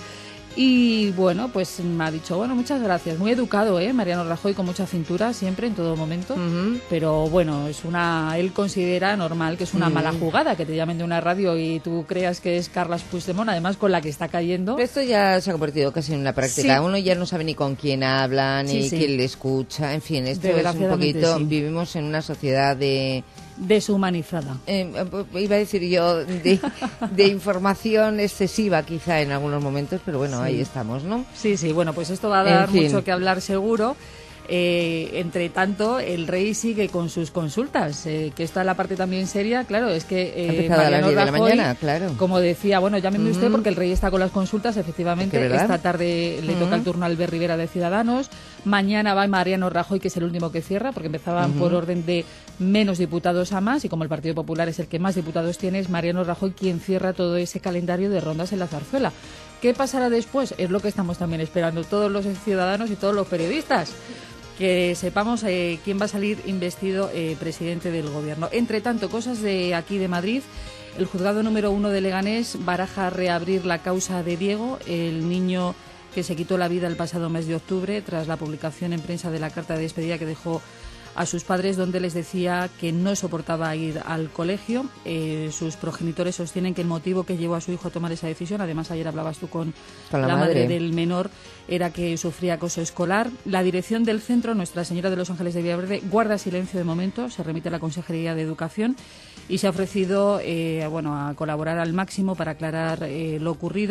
Y bueno, pues me ha dicho, bueno, muchas gracias. Muy educado, ¿eh? Mariano Rajoy, con mucha cintura siempre, en todo momento. Ujú. Pero bueno, es una, él considera normal que es una Mm. mala jugada que te llamen de una radio y tú creas que es Carles Puigdemont, además con la que está cayendo. Esto ya se ha convertido casi en una práctica. Sí. Uno ya no sabe ni con quién habla, ni Sí, sí. quién le escucha. En fin, esto es un Desgraciadamente, poquito... sí. Vivimos en una sociedad de... Deshumanizada. Eh, iba a decir yo, de, de información excesiva quizá en algunos momentos, pero bueno, Sí. ahí estamos, ¿no? Sí, sí, bueno, pues esto va a En dar fin. mucho que hablar seguro. Eh, entre tanto, el rey sigue con sus consultas, eh, que esta es la parte también seria, claro, es que Ha eh, empezado a las Mariano diez de la Rajoy, mañana, claro. como decía, bueno, llámeme usted Ujú. porque el rey está con las consultas, efectivamente, Es que, ¿verdad? esta tarde le Ujú. toca el turno a Albert Rivera de Ciudadanos, mañana va Mariano Rajoy, que es el último que cierra, porque empezaban Ujú. por orden de menos diputados a más, y como el Partido Popular es el que más diputados tiene, es Mariano Rajoy quien cierra todo ese calendario de rondas en la zarzuela. ¿Qué pasará después? Es lo que estamos también esperando todos los ciudadanos y todos los periodistas. Que sepamos eh, quién va a salir investido eh, presidente del gobierno. Entre tanto, cosas de aquí de Madrid. El juzgado número uno de Leganés baraja reabrir la causa de Diego, el niño que se quitó la vida el pasado mes de octubre tras la publicación en prensa de la carta de despedida que dejó a sus padres, donde les decía que no soportaba ir al colegio. Eh, sus progenitores sostienen que el motivo que llevó a su hijo a tomar esa decisión, además ayer hablabas tú con, Con la la madre. madre. del menor, era que sufría acoso escolar. La dirección del centro, Nuestra Señora de los Ángeles de Villaverde, guarda silencio de momento, se remite a la Consejería de Educación y se ha ofrecido eh, bueno, a colaborar al máximo para aclarar eh, lo ocurrido.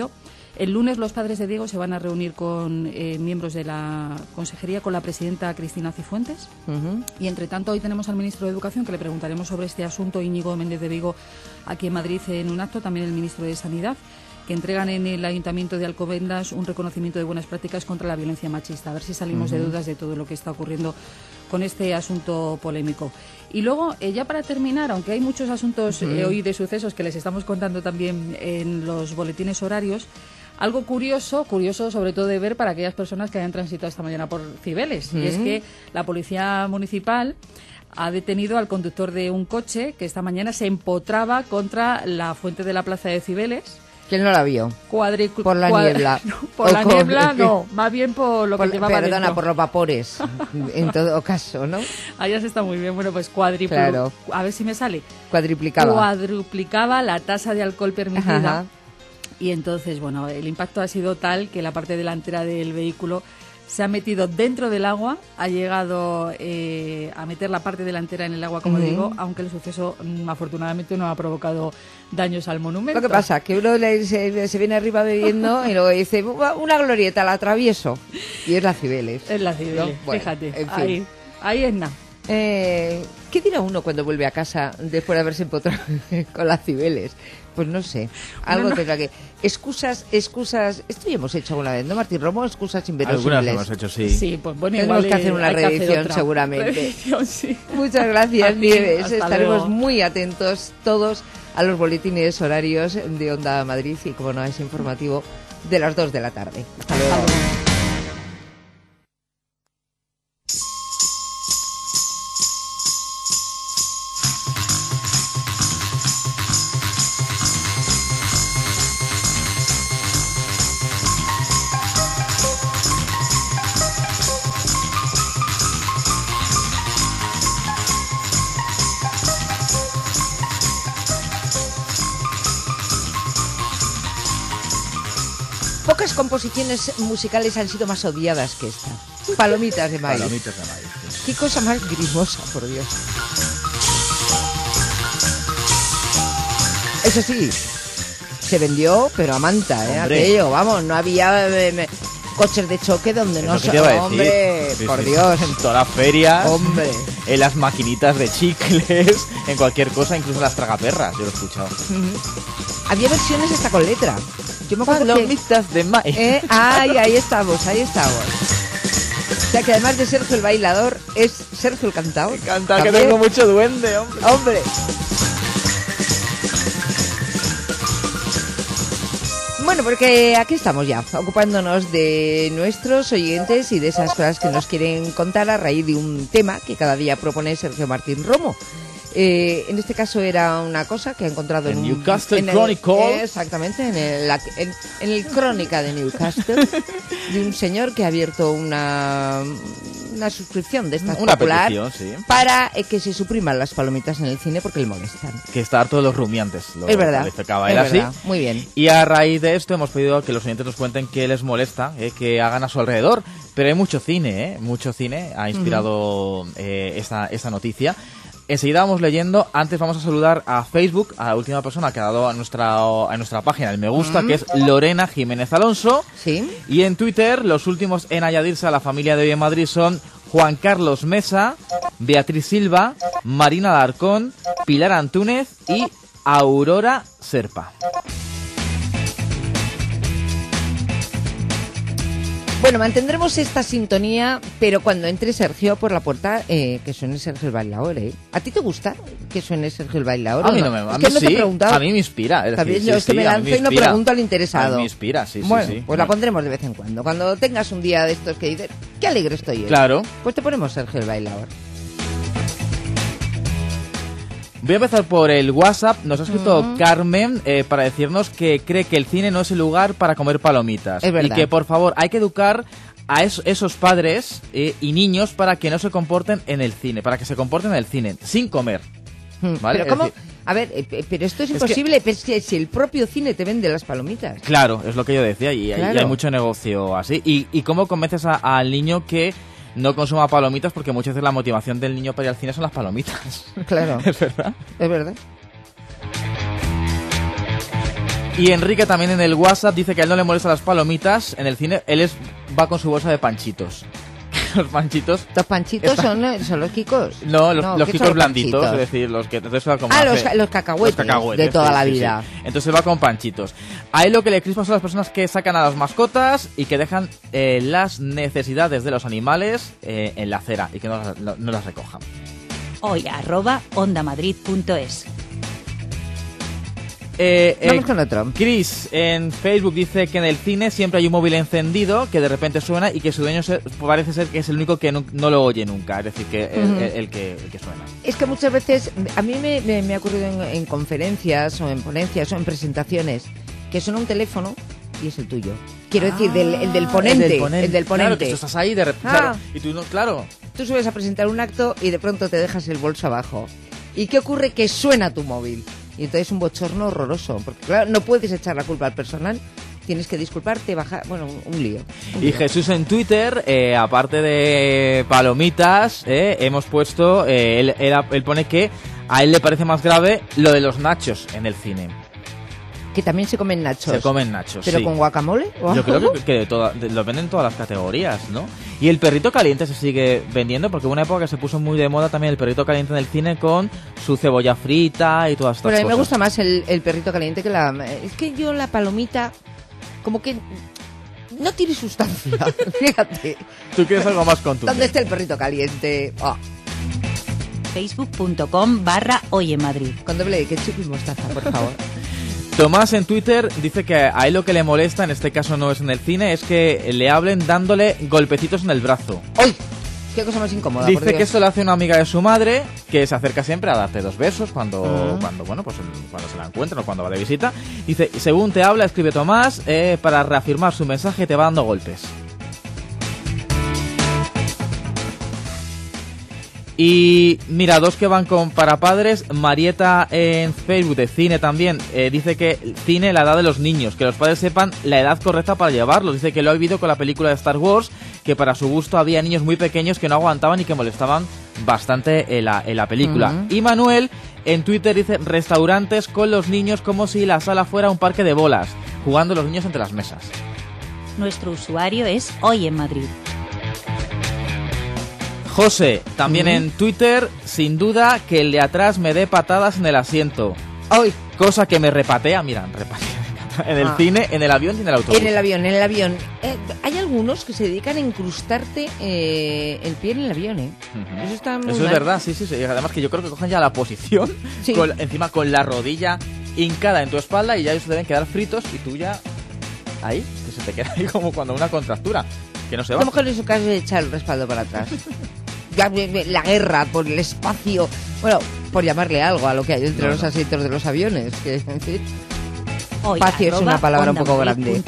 El lunes los padres de Diego se van a reunir con eh, miembros de la consejería, con la presidenta Cristina Cifuentes. Uh-huh. Y entre tanto hoy tenemos al ministro de Educación, que le preguntaremos sobre este asunto, Íñigo Méndez de Vigo, aquí en Madrid en un acto, también el ministro de Sanidad, que entregan en el Ayuntamiento de Alcobendas un reconocimiento de buenas prácticas contra la violencia machista. A ver si salimos uh-huh. de dudas de todo lo que está ocurriendo con este asunto polémico. Y luego, eh, ya para terminar, aunque hay muchos asuntos uh-huh. eh, hoy de sucesos que les estamos contando también en los boletines horarios, algo curioso, curioso sobre todo de ver para aquellas personas que hayan transitado esta mañana por Cibeles, uh-huh. y es que la Policía Municipal ha detenido al conductor de un coche que esta mañana se empotraba contra la fuente de la plaza de Cibeles. ¿Quién no la vio? Cuadricu- por la cuad- niebla. No, por la con... niebla no, más bien por lo por, que llevaba Perdona, dentro. por los vapores, en todo caso, ¿no? Allá se está muy bien. Bueno, pues cuadriplu- Claro. A ver si me sale. Cuadriplicaba. Cuadruplicaba la tasa de alcohol permitida. Ajá. Y entonces, bueno, el impacto ha sido tal que la parte delantera del vehículo se ha metido dentro del agua, ha llegado eh, a meter la parte delantera en el agua, como Uh-huh. digo, aunque el suceso mm, afortunadamente no ha provocado daños al monumento. Lo que pasa que uno le- se, se viene arriba bebiendo y luego dice, una glorieta, la atravieso. Y es la Cibeles. Es la Cibeles, ¿no? Bueno, fíjate, en fin. ahí, ahí es nada. Eh, ¿Qué dirá uno cuando vuelve a casa después de haberse empotrado con las Cibeles? Pues no sé, algo No, no. tendrá que... Excusas, excusas... Esto ya hemos hecho alguna vez, ¿no, Martín Romo? Excusas Algunas inverosímiles. hemos hecho, sí. Sí, pues bueno, Tenemos igual que hacer una hay que hacer reedición otra. seguramente. Reedición, sí. Muchas gracias, A ti, Nieves. hasta Estaremos luego. muy atentos todos a los boletines horarios de Onda Madrid y, como no, es informativo de las dos de la tarde. Hasta luego. Pocas composiciones musicales han sido más odiadas que esta. Palomitas de maíz. Palomitas de maíz. Sí. Qué cosa más grimosa, por Dios. Eso sí, se vendió, pero a manta, ¿eh? Hombre. Aquello, vamos, no había eh, me- coches de choque donde no Es lo que se... te iba a decir. Hombre, Sí, por sí, Dios. En todas las ferias, Hombre. en las maquinitas de chicles, en cualquier cosa, incluso en las tragaperras, yo lo he escuchado. Ujú. Había versiones hasta con letra. Yo me acuerdo que... Palomitas de maíz. Eh, ay, ahí estamos, ahí estamos. O sea que además de Sergio el bailador, es Sergio el cantador. Canta que También. tengo mucho duende, hombre. Hombre. Bueno, porque aquí estamos ya, ocupándonos de nuestros oyentes y de esas cosas que nos quieren contar a raíz de un tema que cada día propone Sergio Martín Romo. Eh, en este caso era una cosa que ha encontrado El en un- Newcastle en el- Chronicle. exactamente, en el, la- en, en el Crónica de Newcastle, de un señor que ha abierto una, una suscripción de esta Una popular petición, sí. para eh, que se supriman las palomitas en el cine porque le molestan. Que está harto de los rumiantes. Lo Es verdad, calificaba es él así. verdad, muy bien. Y a raíz de esto hemos pedido que los oyentes nos cuenten qué les molesta, eh, que hagan a su alrededor. Pero hay mucho cine, ¿eh? Mucho cine ha inspirado eh, esta, esta noticia. Enseguida vamos leyendo. Antes vamos a saludar a Facebook, a la última persona que ha dado a nuestra, a nuestra página el me gusta, Mm. que es Lorena Jiménez Alonso. Sí. Y en Twitter, los últimos en añadirse a la familia de hoy en Madrid son Juan Carlos Mesa, Beatriz Silva, Marina Alarcón, Pilar Antúnez y Aurora Serpa. Bueno, mantendremos esta sintonía, pero cuando entre Sergio por la puerta, eh, que suene Sergio el bailador, ¿eh? ¿A ti te gusta que suene Sergio el bailador? A o mí no me Es a que mí no te he sí, preguntado. a mí me inspira. es También decir, yo sí, es que sí, me a mí lanzo y no inspira. pregunto al interesado. A mí me inspira, sí, sí, bueno, sí. pues la pondremos de vez en cuando. Cuando tengas un día de estos que dices, qué alegre estoy hoy. Claro. Pues te ponemos Sergio el bailador. Voy a empezar por el WhatsApp. Nos ha escrito Ujú. Carmen eh, para decirnos que cree que el cine no es el lugar para comer palomitas. Es verdad. Y que, por favor, hay que educar a es- esos padres eh, y niños para que no se comporten en el cine, para que se comporten en el cine, sin comer. ¿Vale? Hmm. Pero Es ¿cómo? decir, A ver, eh, pe- pero esto es Es imposible. Pero es que si el propio cine te vende las palomitas. claro, es lo que yo decía, y, hay- y Claro. hay mucho negocio así. ¿Y, y cómo convences a- al niño que no consuma palomitas? Porque muchas veces la motivación del niño para ir al cine son las palomitas. Claro. Es verdad. Es verdad. Y Enrique también en el WhatsApp dice que a él no le molestan las palomitas en el cine, él es va con su bolsa de panchitos. Los panchitos. ¿Los panchitos Están... son, son los kikos? No, los, no, los ¿qué kikos son los blanditos, panchitos? es decir, los que... Entonces va con ah, hace... los, los, cacahuetes los cacahuetes de toda sí, la sí, vida. Sí. Entonces va con panchitos. A él lo que le crispa son las personas que sacan a las mascotas y que dejan eh, las necesidades de los animales eh, en la acera y que no, no, no las recojan. Hoy arroba ondamadrid punto es. Eh, eh, Vamos con otro. Chris en Facebook dice que en el cine siempre hay un móvil encendido que de repente suena y que su dueño se, parece ser que es el único que no, no lo oye nunca, es decir, que uh-huh. el, el, el, que, el que suena. Es que muchas veces, a mí me, me, me ha ocurrido en, en conferencias o en ponencias o en presentaciones que suena un teléfono y es el tuyo. Quiero ah, decir, del, el del ponente. El del ponente. El del ponente. Claro, que tú estás ahí de repente. Ah, claro, y tú no, claro. Tú subes a presentar un acto y de pronto te dejas el bolso abajo. ¿Y qué ocurre? Que suena tu móvil. Y entonces es un bochorno horroroso, porque claro, no puedes echar la culpa al personal, tienes que disculparte, bajar, bueno, un, un lío. Un y lío. Jesús en Twitter, eh, aparte de palomitas, eh, hemos puesto, eh, él, él, él pone que a él le parece más grave lo de los nachos en el cine. Que también se comen nachos. Se comen nachos, ¿Pero sí. con guacamole? ¿O Yo creo que, que de toda, de, lo venden en todas las categorías, ¿no? Y el perrito caliente se sigue vendiendo, porque hubo una época que se puso muy de moda también el perrito caliente en el cine con su cebolla frita y todas estas Pero a mí cosas. me gusta más el, el perrito caliente que la... Es que yo la palomita, como que no tiene sustancia, fíjate. Tú quieres algo más contundente. ¿Dónde está el perrito caliente? Oh. Facebook.com barra Hoy en Madrid. Con doble que chup y mostaza, por favor. Tomás en Twitter dice que a él lo que le molesta, en este caso no es en el cine, es que le hablen dándole golpecitos en el brazo. ¡Ay! Qué cosa más incómoda. Dice que esto lo hace una amiga de su madre, que se acerca siempre a darte dos besos cuando, uh-huh. cuando bueno, pues cuando se la encuentran o cuando va de visita. Dice, según te habla, escribe Tomás, eh, para reafirmar su mensaje te va dando golpes. Y mira, dos que van con para padres. Marieta en Facebook de cine también eh, dice que cine la edad de los niños, que los padres sepan la edad correcta para llevarlos. Dice que lo ha vivido con la película de Star Wars, que para su gusto había niños muy pequeños que no aguantaban y que molestaban bastante en la, en la película. Uh-huh. Y Manuel en Twitter dice restaurantes con los niños como si la sala fuera un parque de bolas, jugando los niños entre las mesas. Nuestro usuario es Hoy en Madrid. José, también uh-huh. en Twitter, sin duda que el de atrás me dé patadas en el asiento. ¡Ay! Cosa que me repatea, mira, repatea. En el ah. cine, en el avión y en el autobús. En el avión, en el avión. Eh, hay algunos que se dedican a incrustarte eh, el pie en el avión, ¿eh? Uh-huh. Eso está muy Eso mal. es verdad, sí, sí, sí. Además que yo creo que cogen ya la posición, sí. con, encima con la rodilla hincada en tu espalda y ya ellos deben quedar fritos y tú ya ahí, que se te queda ahí como cuando una contractura, que no se va. A lo mejor en su caso es echar el respaldo para atrás. La guerra por el espacio, bueno, por llamarle algo a lo que hay entre no, los no. asientos de los aviones, que en fin, Hoy, espacio es una palabra un poco grande.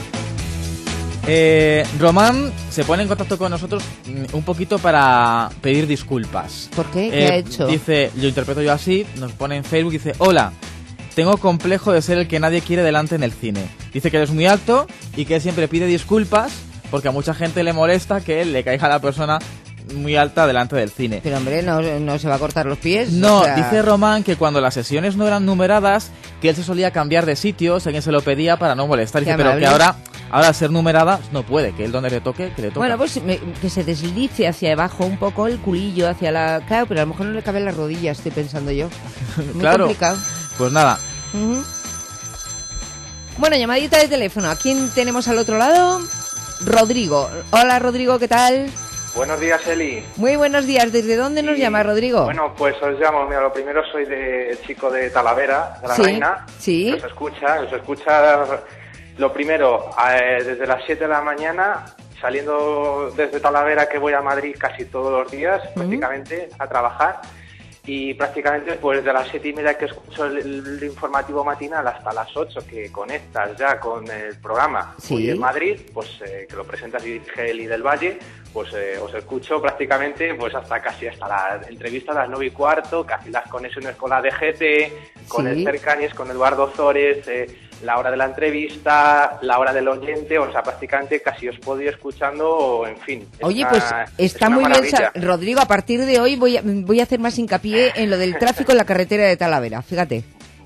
Eh, Román se pone en contacto con nosotros un poquito para pedir disculpas. ¿Por qué? ¿Qué eh, ha hecho? Dice, lo interpreto yo así, nos pone en Facebook, dice, hola, tengo complejo de ser el que nadie quiere delante en el cine. Dice que eres muy alto y que siempre pide disculpas porque a mucha gente le molesta que le caiga a la persona muy alta delante del cine. Pero hombre, ¿no, no se va a cortar los pies? No, o sea... dice Román que cuando las sesiones no eran numeradas, que él se solía cambiar de sitio, si alguien se lo pedía para no molestar. Dice, pero que ahora, ahora al ser numerada no puede, que él donde le toque, que le toque. Bueno, pues me, que se deslice hacia abajo un poco el culillo, hacia la... Claro, pero a lo mejor no le caben las rodillas, estoy pensando yo. Muy claro, complicado. Pues nada. Uh-huh. Bueno, llamadita de teléfono. ¿A quién tenemos al otro lado? Rodrigo. Hola, Rodrigo, ¿qué tal? Buenos días, Eli. Muy buenos días. ¿Desde dónde nos sí. llama, Rodrigo? Bueno, pues os llamo. Mira, lo primero soy de el chico de Talavera, de la sí, Reina. Sí. Os escucha, os escucha. Lo primero, eh, desde las siete de la mañana, saliendo desde Talavera, que voy a Madrid casi todos los días, uh-huh. prácticamente, a trabajar. Y prácticamente, pues de las siete y media que escucho el, el informativo matinal hasta las ocho que conectas ya con el programa sí. Hoy en Madrid, pues eh, que lo presentas y dirige Eli del Valle, pues eh, os escucho prácticamente pues hasta casi hasta la entrevista a las nueve y cuarto, casi las conexiones con la D G T, con sí. el Cercanías, con Eduardo Zores, eh, la hora de la entrevista, la hora del oyente, o sea, prácticamente casi os puedo ir escuchando, en fin. Oye, una, pues está muy bien, Rodrigo, a partir de hoy voy a, voy a hacer más hincapié en lo del tráfico en la carretera de Talavera, fíjate.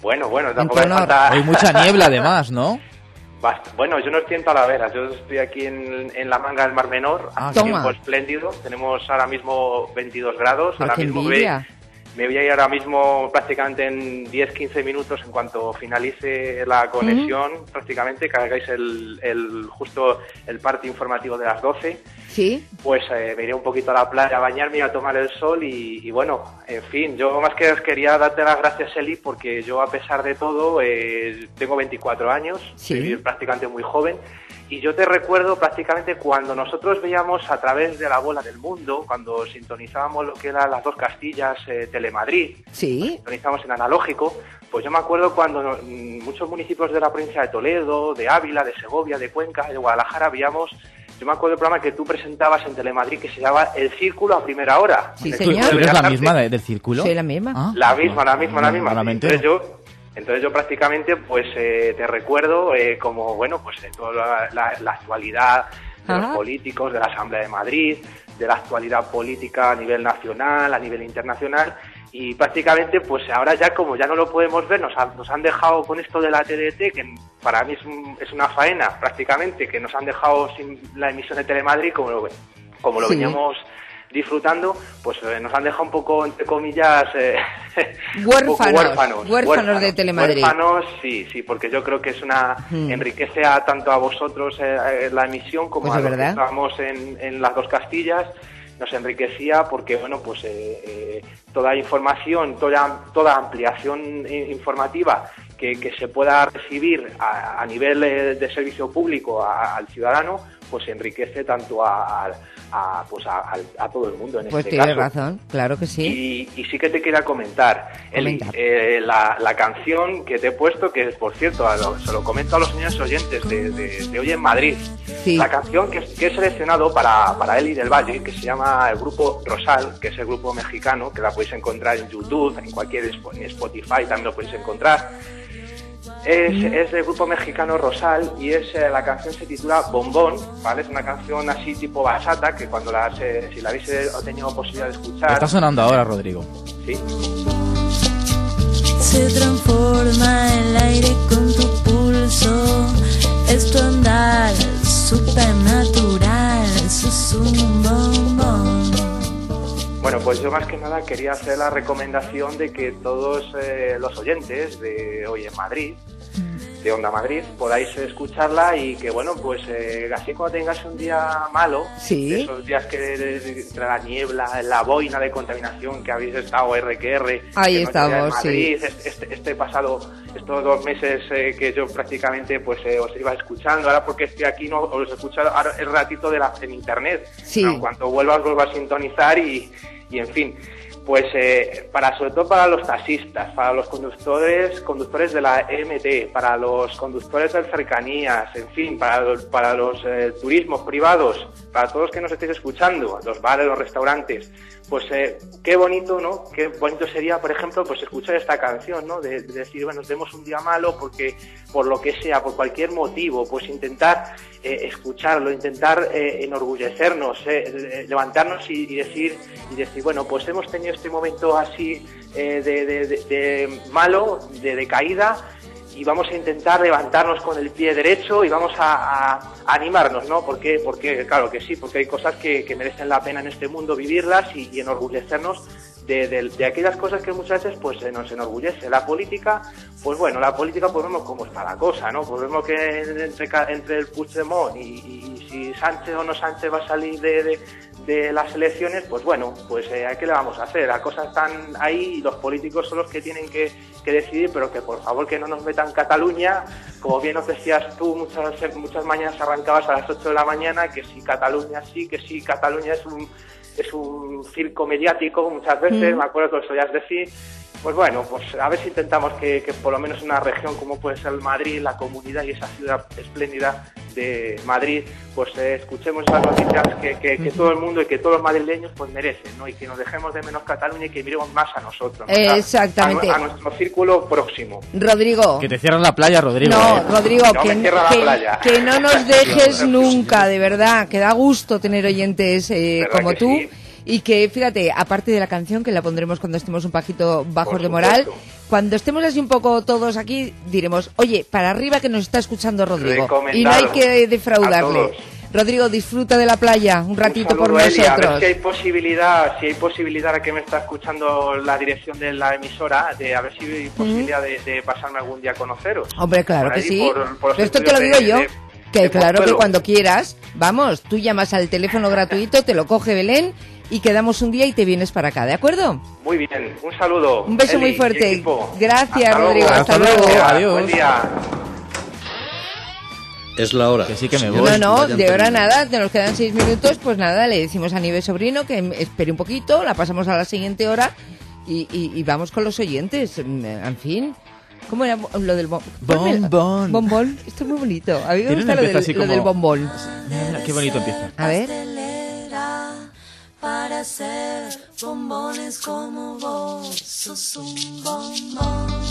Bueno, bueno, tampoco hace honor. falta... Hay mucha niebla además, ¿no? Bast- Bueno, yo no estoy en Talavera, yo estoy aquí en, en la manga del Mar Menor, Ah, hace tiempo toma. espléndido, tenemos ahora mismo veintidós grados, Pero ahora qué mismo envidia. me, me voy a ir ahora mismo prácticamente en diez quince minutos en cuanto finalice la conexión, prácticamente, que hagáis el, el justo el parte informativo de las doce. Sí. Pues eh, me iré un poquito a la playa a bañarme y a tomar el sol y, y bueno, en fin, yo más que os quería darte las gracias, Eli, porque yo a pesar de todo eh, tengo veinticuatro años, Sí. soy prácticamente muy joven y yo te recuerdo prácticamente cuando nosotros veíamos a través de la bola del mundo, cuando sintonizábamos lo que eran las dos Castillas, eh, Telemadrid, Sí. sintonizábamos en analógico, pues yo me acuerdo cuando no- mm, muchos municipios de la provincia de Toledo, de Ávila, de Segovia, de Cuenca, de Guadalajara, veíamos... Yo me acuerdo del programa que tú presentabas en Telemadrid que se llamaba El Círculo a primera hora. Sí, En el señor. Círculo de ¿Tú eres Bellas la Artes. misma de- del círculo? Soy la misma. Ah. La misma, la misma, la misma. Malamente. Entonces yo, entonces yo prácticamente pues eh, te recuerdo eh, como, bueno, pues de toda la, la- la actualidad de Ajá. los políticos, de la Asamblea de Madrid, de la actualidad política a nivel nacional, a nivel internacional. Y prácticamente, pues ahora ya como ya no lo podemos ver, nos, han- nos han dejado con esto de la T D T, que para mí es, un- es una faena prácticamente, que nos han dejado sin la emisión de Telemadrid, como lo, como lo Sí. veníamos disfrutando, pues eh, nos han dejado un poco, entre comillas, eh, un poco Huérfanos, huérfanos, huérfanos de Telemadrid. Huérfanos, sí, sí, porque yo creo que es una Mm. enriquece a, tanto a vosotros eh, eh, la emisión como Pues a de los que verdad. estábamos en, en las dos Castillas. Nos enriquecía porque, bueno, pues eh, eh, toda información, toda, toda ampliación i- informativa que, que se pueda recibir a, a nivel eh, de servicio público a- al ciudadano, pues enriquece tanto a, a- a, pues a, a- a todo el mundo en Pues este tienes caso. razón, claro que sí. Y, y sí que te quería comentar, Eli, Comenta. eh, la, la canción que te he puesto, que por cierto, a lo- se lo comento a los señores oyentes de, de, de Hoy en Madrid, Sí. la canción que, que he seleccionado para, para Eli del Valle, que se llama el grupo Rosal, que es el grupo mexicano, que la podéis encontrar en YouTube, en cualquier Spo- en Spotify también lo podéis encontrar. Es, es del grupo mexicano Rosal y es eh, la canción se titula Bombón, ¿vale? Es una canción así tipo bachata que cuando la, se- si la habéis eh, tenido posibilidad de escuchar... Está sonando ahora, Rodrigo. Sí. Se transforma el aire con tu pulso. Es tu andar supernatural. Eso es un bombón. Bueno, pues yo más que nada quería hacer la recomendación de que todos eh, los oyentes de Hoy en Madrid, de Onda Madrid, podáis escucharla y que, bueno, pues eh, así cuando tengas un día malo, Sí. de esos días que de- de- entre la niebla, la boina de contaminación que habéis estado R que R, Ahí que no estamos, en Madrid, sí. este, este- este pasado, estos dos meses eh, que yo prácticamente pues eh, os iba escuchando, ahora porque estoy aquí no os escucho ahora el ratito de la, en internet, Sí. ¿no? Cuando vuelvas vuelvo a sintonizar y, y en fin, pues eh, para sobre todo para los taxistas, para los conductores conductores de la E M T, para los conductores de cercanías, en fin, para los, para los eh, turismos privados, para todos los que nos estéis escuchando, los bares, los restaurantes, pues eh, qué bonito, ¿no? Qué bonito sería, por ejemplo, pues escuchar esta canción, ¿no? De, de decir, bueno, tenemos un día malo porque por lo que sea, por cualquier motivo, pues intentar eh, escucharlo, intentar eh, enorgullecernos, eh, eh, levantarnos y, y decir y decir, bueno, pues hemos tenido este momento así eh, de, de- de- de malo, de decaída, y vamos a intentar levantarnos con el pie derecho y vamos a, a- a animarnos, ¿no? Porque, porque, claro que sí, porque hay cosas que, que merecen la pena en este mundo vivirlas y, y enorgullecernos de, de- de aquellas cosas que muchas veces pues eh, nos enorgullece. La política, pues bueno, la política pues vemos cómo está la cosa, ¿no? Pues vemos que entre, ca- entre el Puigdemont y, y- y si Sánchez o no Sánchez va a salir de, de- de las elecciones, pues bueno, pues eh, ¿qué le vamos a hacer? Las cosas están ahí y los políticos son los que tienen que, que decidir, pero que por favor que no nos metan Cataluña, como bien nos decías tú, muchas, muchas mañanas arrancabas a las ocho de la mañana, que si Cataluña sí, que si Cataluña es un es un circo mediático muchas veces, Mm. me acuerdo que lo solías decir. Pues bueno, pues a ver si intentamos que, que por lo menos una región como puede ser Madrid, la comunidad y esa ciudad espléndida de Madrid, pues eh, escuchemos esas noticias que, que, que todo el mundo y que todos los madrileños pues merecen, ¿no? Y que nos dejemos de menos Cataluña y que miremos más a nosotros, ¿no? Exactamente. A, a nuestro círculo próximo. Rodrigo. Que te cierran la playa, Rodrigo. No, eh. Rodrigo, No que, me cierra la que- playa. que no nos dejes nunca, de verdad, que da gusto tener oyentes eh, ¿Verdad como que tú. sí? Y que, fíjate, aparte de la canción, que la pondremos cuando estemos un poquito bajos Por de moral, supuesto. cuando estemos así un poco todos aquí, diremos, oye, para arriba que nos está escuchando Rodrigo. Recomendado Y no hay que a defraudarle. todos. Rodrigo, disfruta de la playa un ratito Un por saludo, Eli. A ver nosotros. si hay posibilidad, si hay posibilidad a que me está escuchando la dirección de la emisora, de a ver si hay posibilidad de, de pasarme algún día a conoceros. Hombre, claro Por que allí, sí. por- por los Pero esto te lo estudios digo de- yo. de- Que de claro que Pozuelo. cuando quieras, vamos, tú llamas al teléfono gratuito, te lo coge Belén y quedamos un día y te vienes para acá, ¿de acuerdo? Muy bien, un saludo. Un beso Eli, muy y fuerte. equipo. Gracias, Hasta Rodrigo. luego. Hasta luego. Gracias, buen día. Es la hora. Que sí que me No, voy. no, Vayan de hora terminando. nada, te nos quedan seis minutos, pues nada, le decimos a Nieves Sobrino que espere un poquito, la pasamos a la siguiente hora y, y, y vamos con los oyentes. En fin, ¿cómo era lo del bom- Bombón. bombón? Esto es muy bonito. A mí me Tiene gusta un lo empieza del, así lo como- del bombón. Mira, mira, qué bonito empieza. A ver. Para hacer bombones como vos, sos un bombón.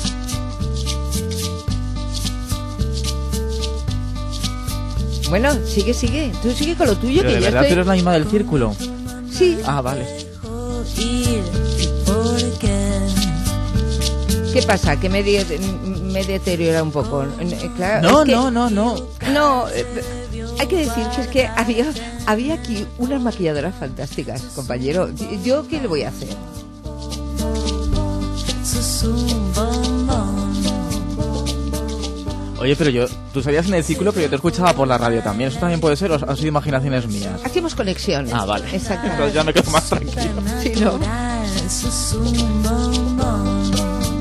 Bueno, sigue, sigue. Tú sigue con lo tuyo, Pero que de ya verdad, tú estoy... eres la misma del círculo. Sí. Ah, vale. Ir y por qué. ¿Qué pasa? Que me, de- me deteriora un poco. Eh, Claro, No, es que- no, no, no. No, eh, hay que decir que es que había, había aquí unas maquilladoras fantásticas, compañero. ¿Yo qué le voy a hacer? Sos un bombón. Oye, pero yo, tú salías en el círculo, pero yo te escuchaba por la radio también. ¿Eso también puede ser o han sido imaginaciones mías? Hacemos conexiones. Ah, vale. Exacto. Entonces ya me quedo más tranquilo. Sí, ¿no? Sos un bombón.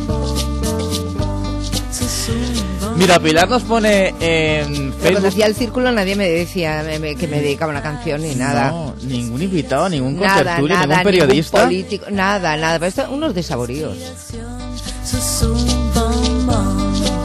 Sos un bombón. Mira, Pilar nos pone en Cuando Facebook... hacía el círculo nadie me decía me- me- que me dedicaba una canción ni nada. No, ningún invitado, ningún Nada, contertulio, nada, ningún periodista. ningún político, nada, nada. Pero esto, unos desaboríos. Sos un bombón.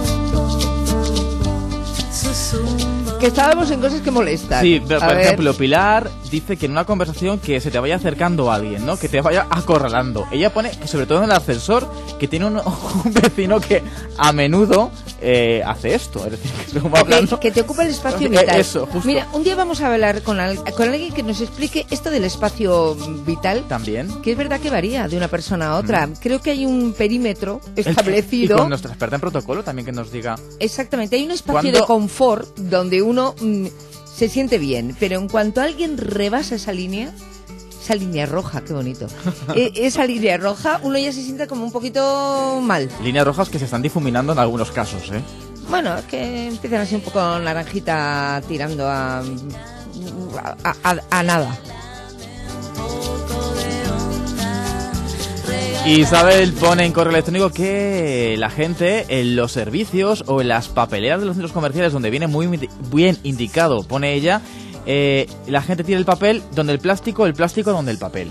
Sos un bombón. Que estábamos en cosas que molestan. Sí, pero, A por ver. ejemplo, Pilar dice que en una conversación que se te vaya acercando alguien, ¿no? Que te vaya acorralando. Ella pone que sobre todo en el ascensor, que tiene un, un vecino que a menudo eh, hace esto. Es decir, que se va hablando. Que, que te ocupa el espacio Eh, vital. eso, justo. Mira, un día vamos a hablar con, al- con alguien que nos explique esto del espacio vital. También. Que es verdad que varía de una persona a otra. Creo que hay un perímetro El- establecido. Y con nuestra experta en protocolo también que nos diga. Exactamente, hay un espacio ¿Cuándo? de confort donde uno mm, se siente bien, pero en cuanto alguien rebasa esa línea, esa línea roja, qué bonito, e- esa línea roja, uno ya se siente como un poquito mal. Líneas rojas que se están difuminando en algunos casos, ¿eh? Bueno, es que empiezan así un poco naranjita tirando a, a, a- a nada. Isabel pone en correo electrónico que la gente en los servicios o en las papeleras de los centros comerciales donde viene muy indi- bien indicado, pone ella, eh, la gente tira el papel donde el plástico, el plástico donde el papel.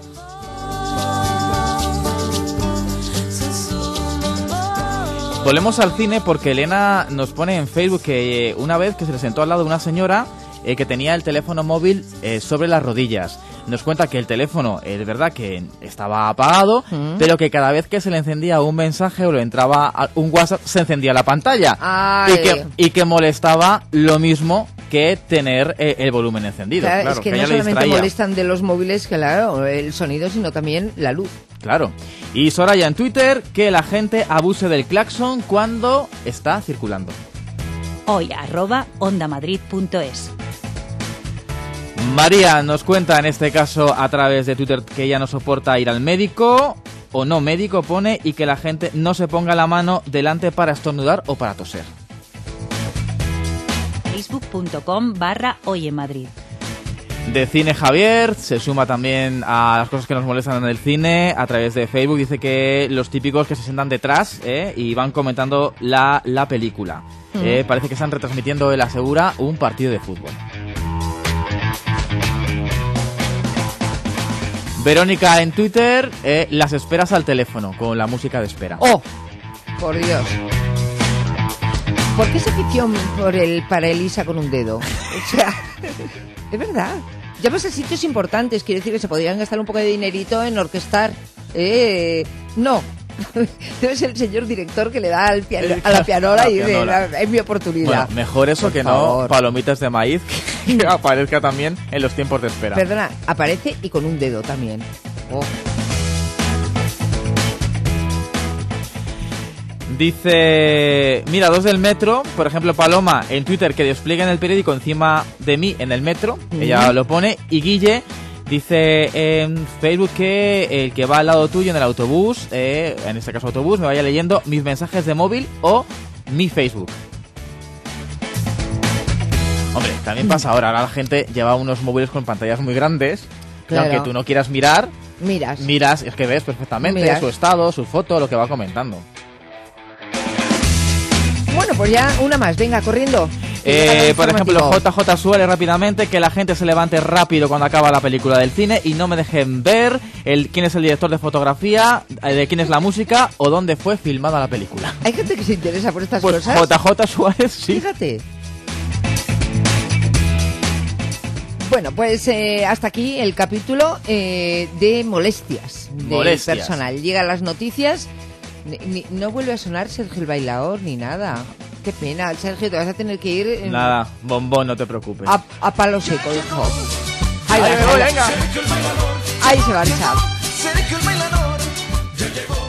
Volvemos al cine porque Elena nos pone en Facebook que eh, una vez que se le sentó al lado de una señora eh, que tenía el teléfono móvil eh, sobre las rodillas. Nos cuenta que el teléfono es verdad que estaba apagado, Mm. pero que cada vez que se le encendía un mensaje o le entraba a- un WhatsApp se encendía la pantalla. Ay. Y que, y que molestaba lo mismo que tener eh, el volumen encendido. Claro, Claro, es que, que no ella le solamente distraía. molestan de los móviles, claro, el sonido, sino también la luz. Claro. Y Soraya en Twitter que la gente abuse del claxon cuando está circulando. Hoy arroba ondamadrid.es. María nos cuenta en este caso a través de Twitter que ella no soporta ir al médico o no médico pone y que la gente no se ponga la mano delante para estornudar o para toser. Facebook.com barra Hoy en Madrid. De Cine Javier se suma también a las cosas que nos molestan en el cine a través de Facebook. Dice que los típicos que se sientan detrás ¿eh? y van comentando la, la película. Mm. Eh, parece que están retransmitiendo, él asegura, un partido de fútbol. Verónica en Twitter, eh, las esperas al teléfono con la música de espera. ¡Oh! Por Dios. ¿Por qué esa afición por el para Elisa con un dedo? O sea, es verdad. Llamas a sitios importantes, quiere decir que se podrían gastar un poco de dinerito en orquestar. Eh, no. Debe ser el señor director que le da al piano, a la pianola y La dice, pianola. "La- es mi oportunidad. Bueno, mejor eso Por que favor. no palomitas de maíz que aparezca también en los tiempos de espera. Perdona, aparece y con un dedo también. Oh. Dice, mira, dos del metro, por ejemplo, Paloma en Twitter, que desplieguen el periódico encima de mí en el metro, uh-huh. Ella lo pone, y Guille dice en Facebook que el que va al lado tuyo en el autobús, eh, en este caso autobús, me vaya leyendo mis mensajes de móvil o mi Facebook. Hombre, también pasa ahora, ahora la gente lleva unos móviles con pantallas muy grandes, claro. Y aunque tú no quieras mirar, miras, miras, es que ves perfectamente miras. Su estado, su foto, lo que va comentando. Bueno, pues ya una más, venga, corriendo. Eh, por ejemplo, J J suele rápidamente que la gente se levante rápido cuando acaba la película del cine y no me dejen ver el quién es el director de fotografía, de quién es la música o dónde fue filmada la película. Hay gente que se interesa por estas pues cosas. J J Suárez, sí. Fíjate. Bueno, pues eh, hasta aquí el capítulo eh, de molestias del molestias. personal. Llegan las noticias. Ni, ni, no vuelve a sonar Sergio el Bailaor ni nada. Qué pena, Sergio, te vas a tener que ir... En... Nada, bombón, no te preocupes. A, a palo seco, hijo. Ahí, Ahí, va, venga. Ahí se va el chap. Sergio el Bailaor ya llegó.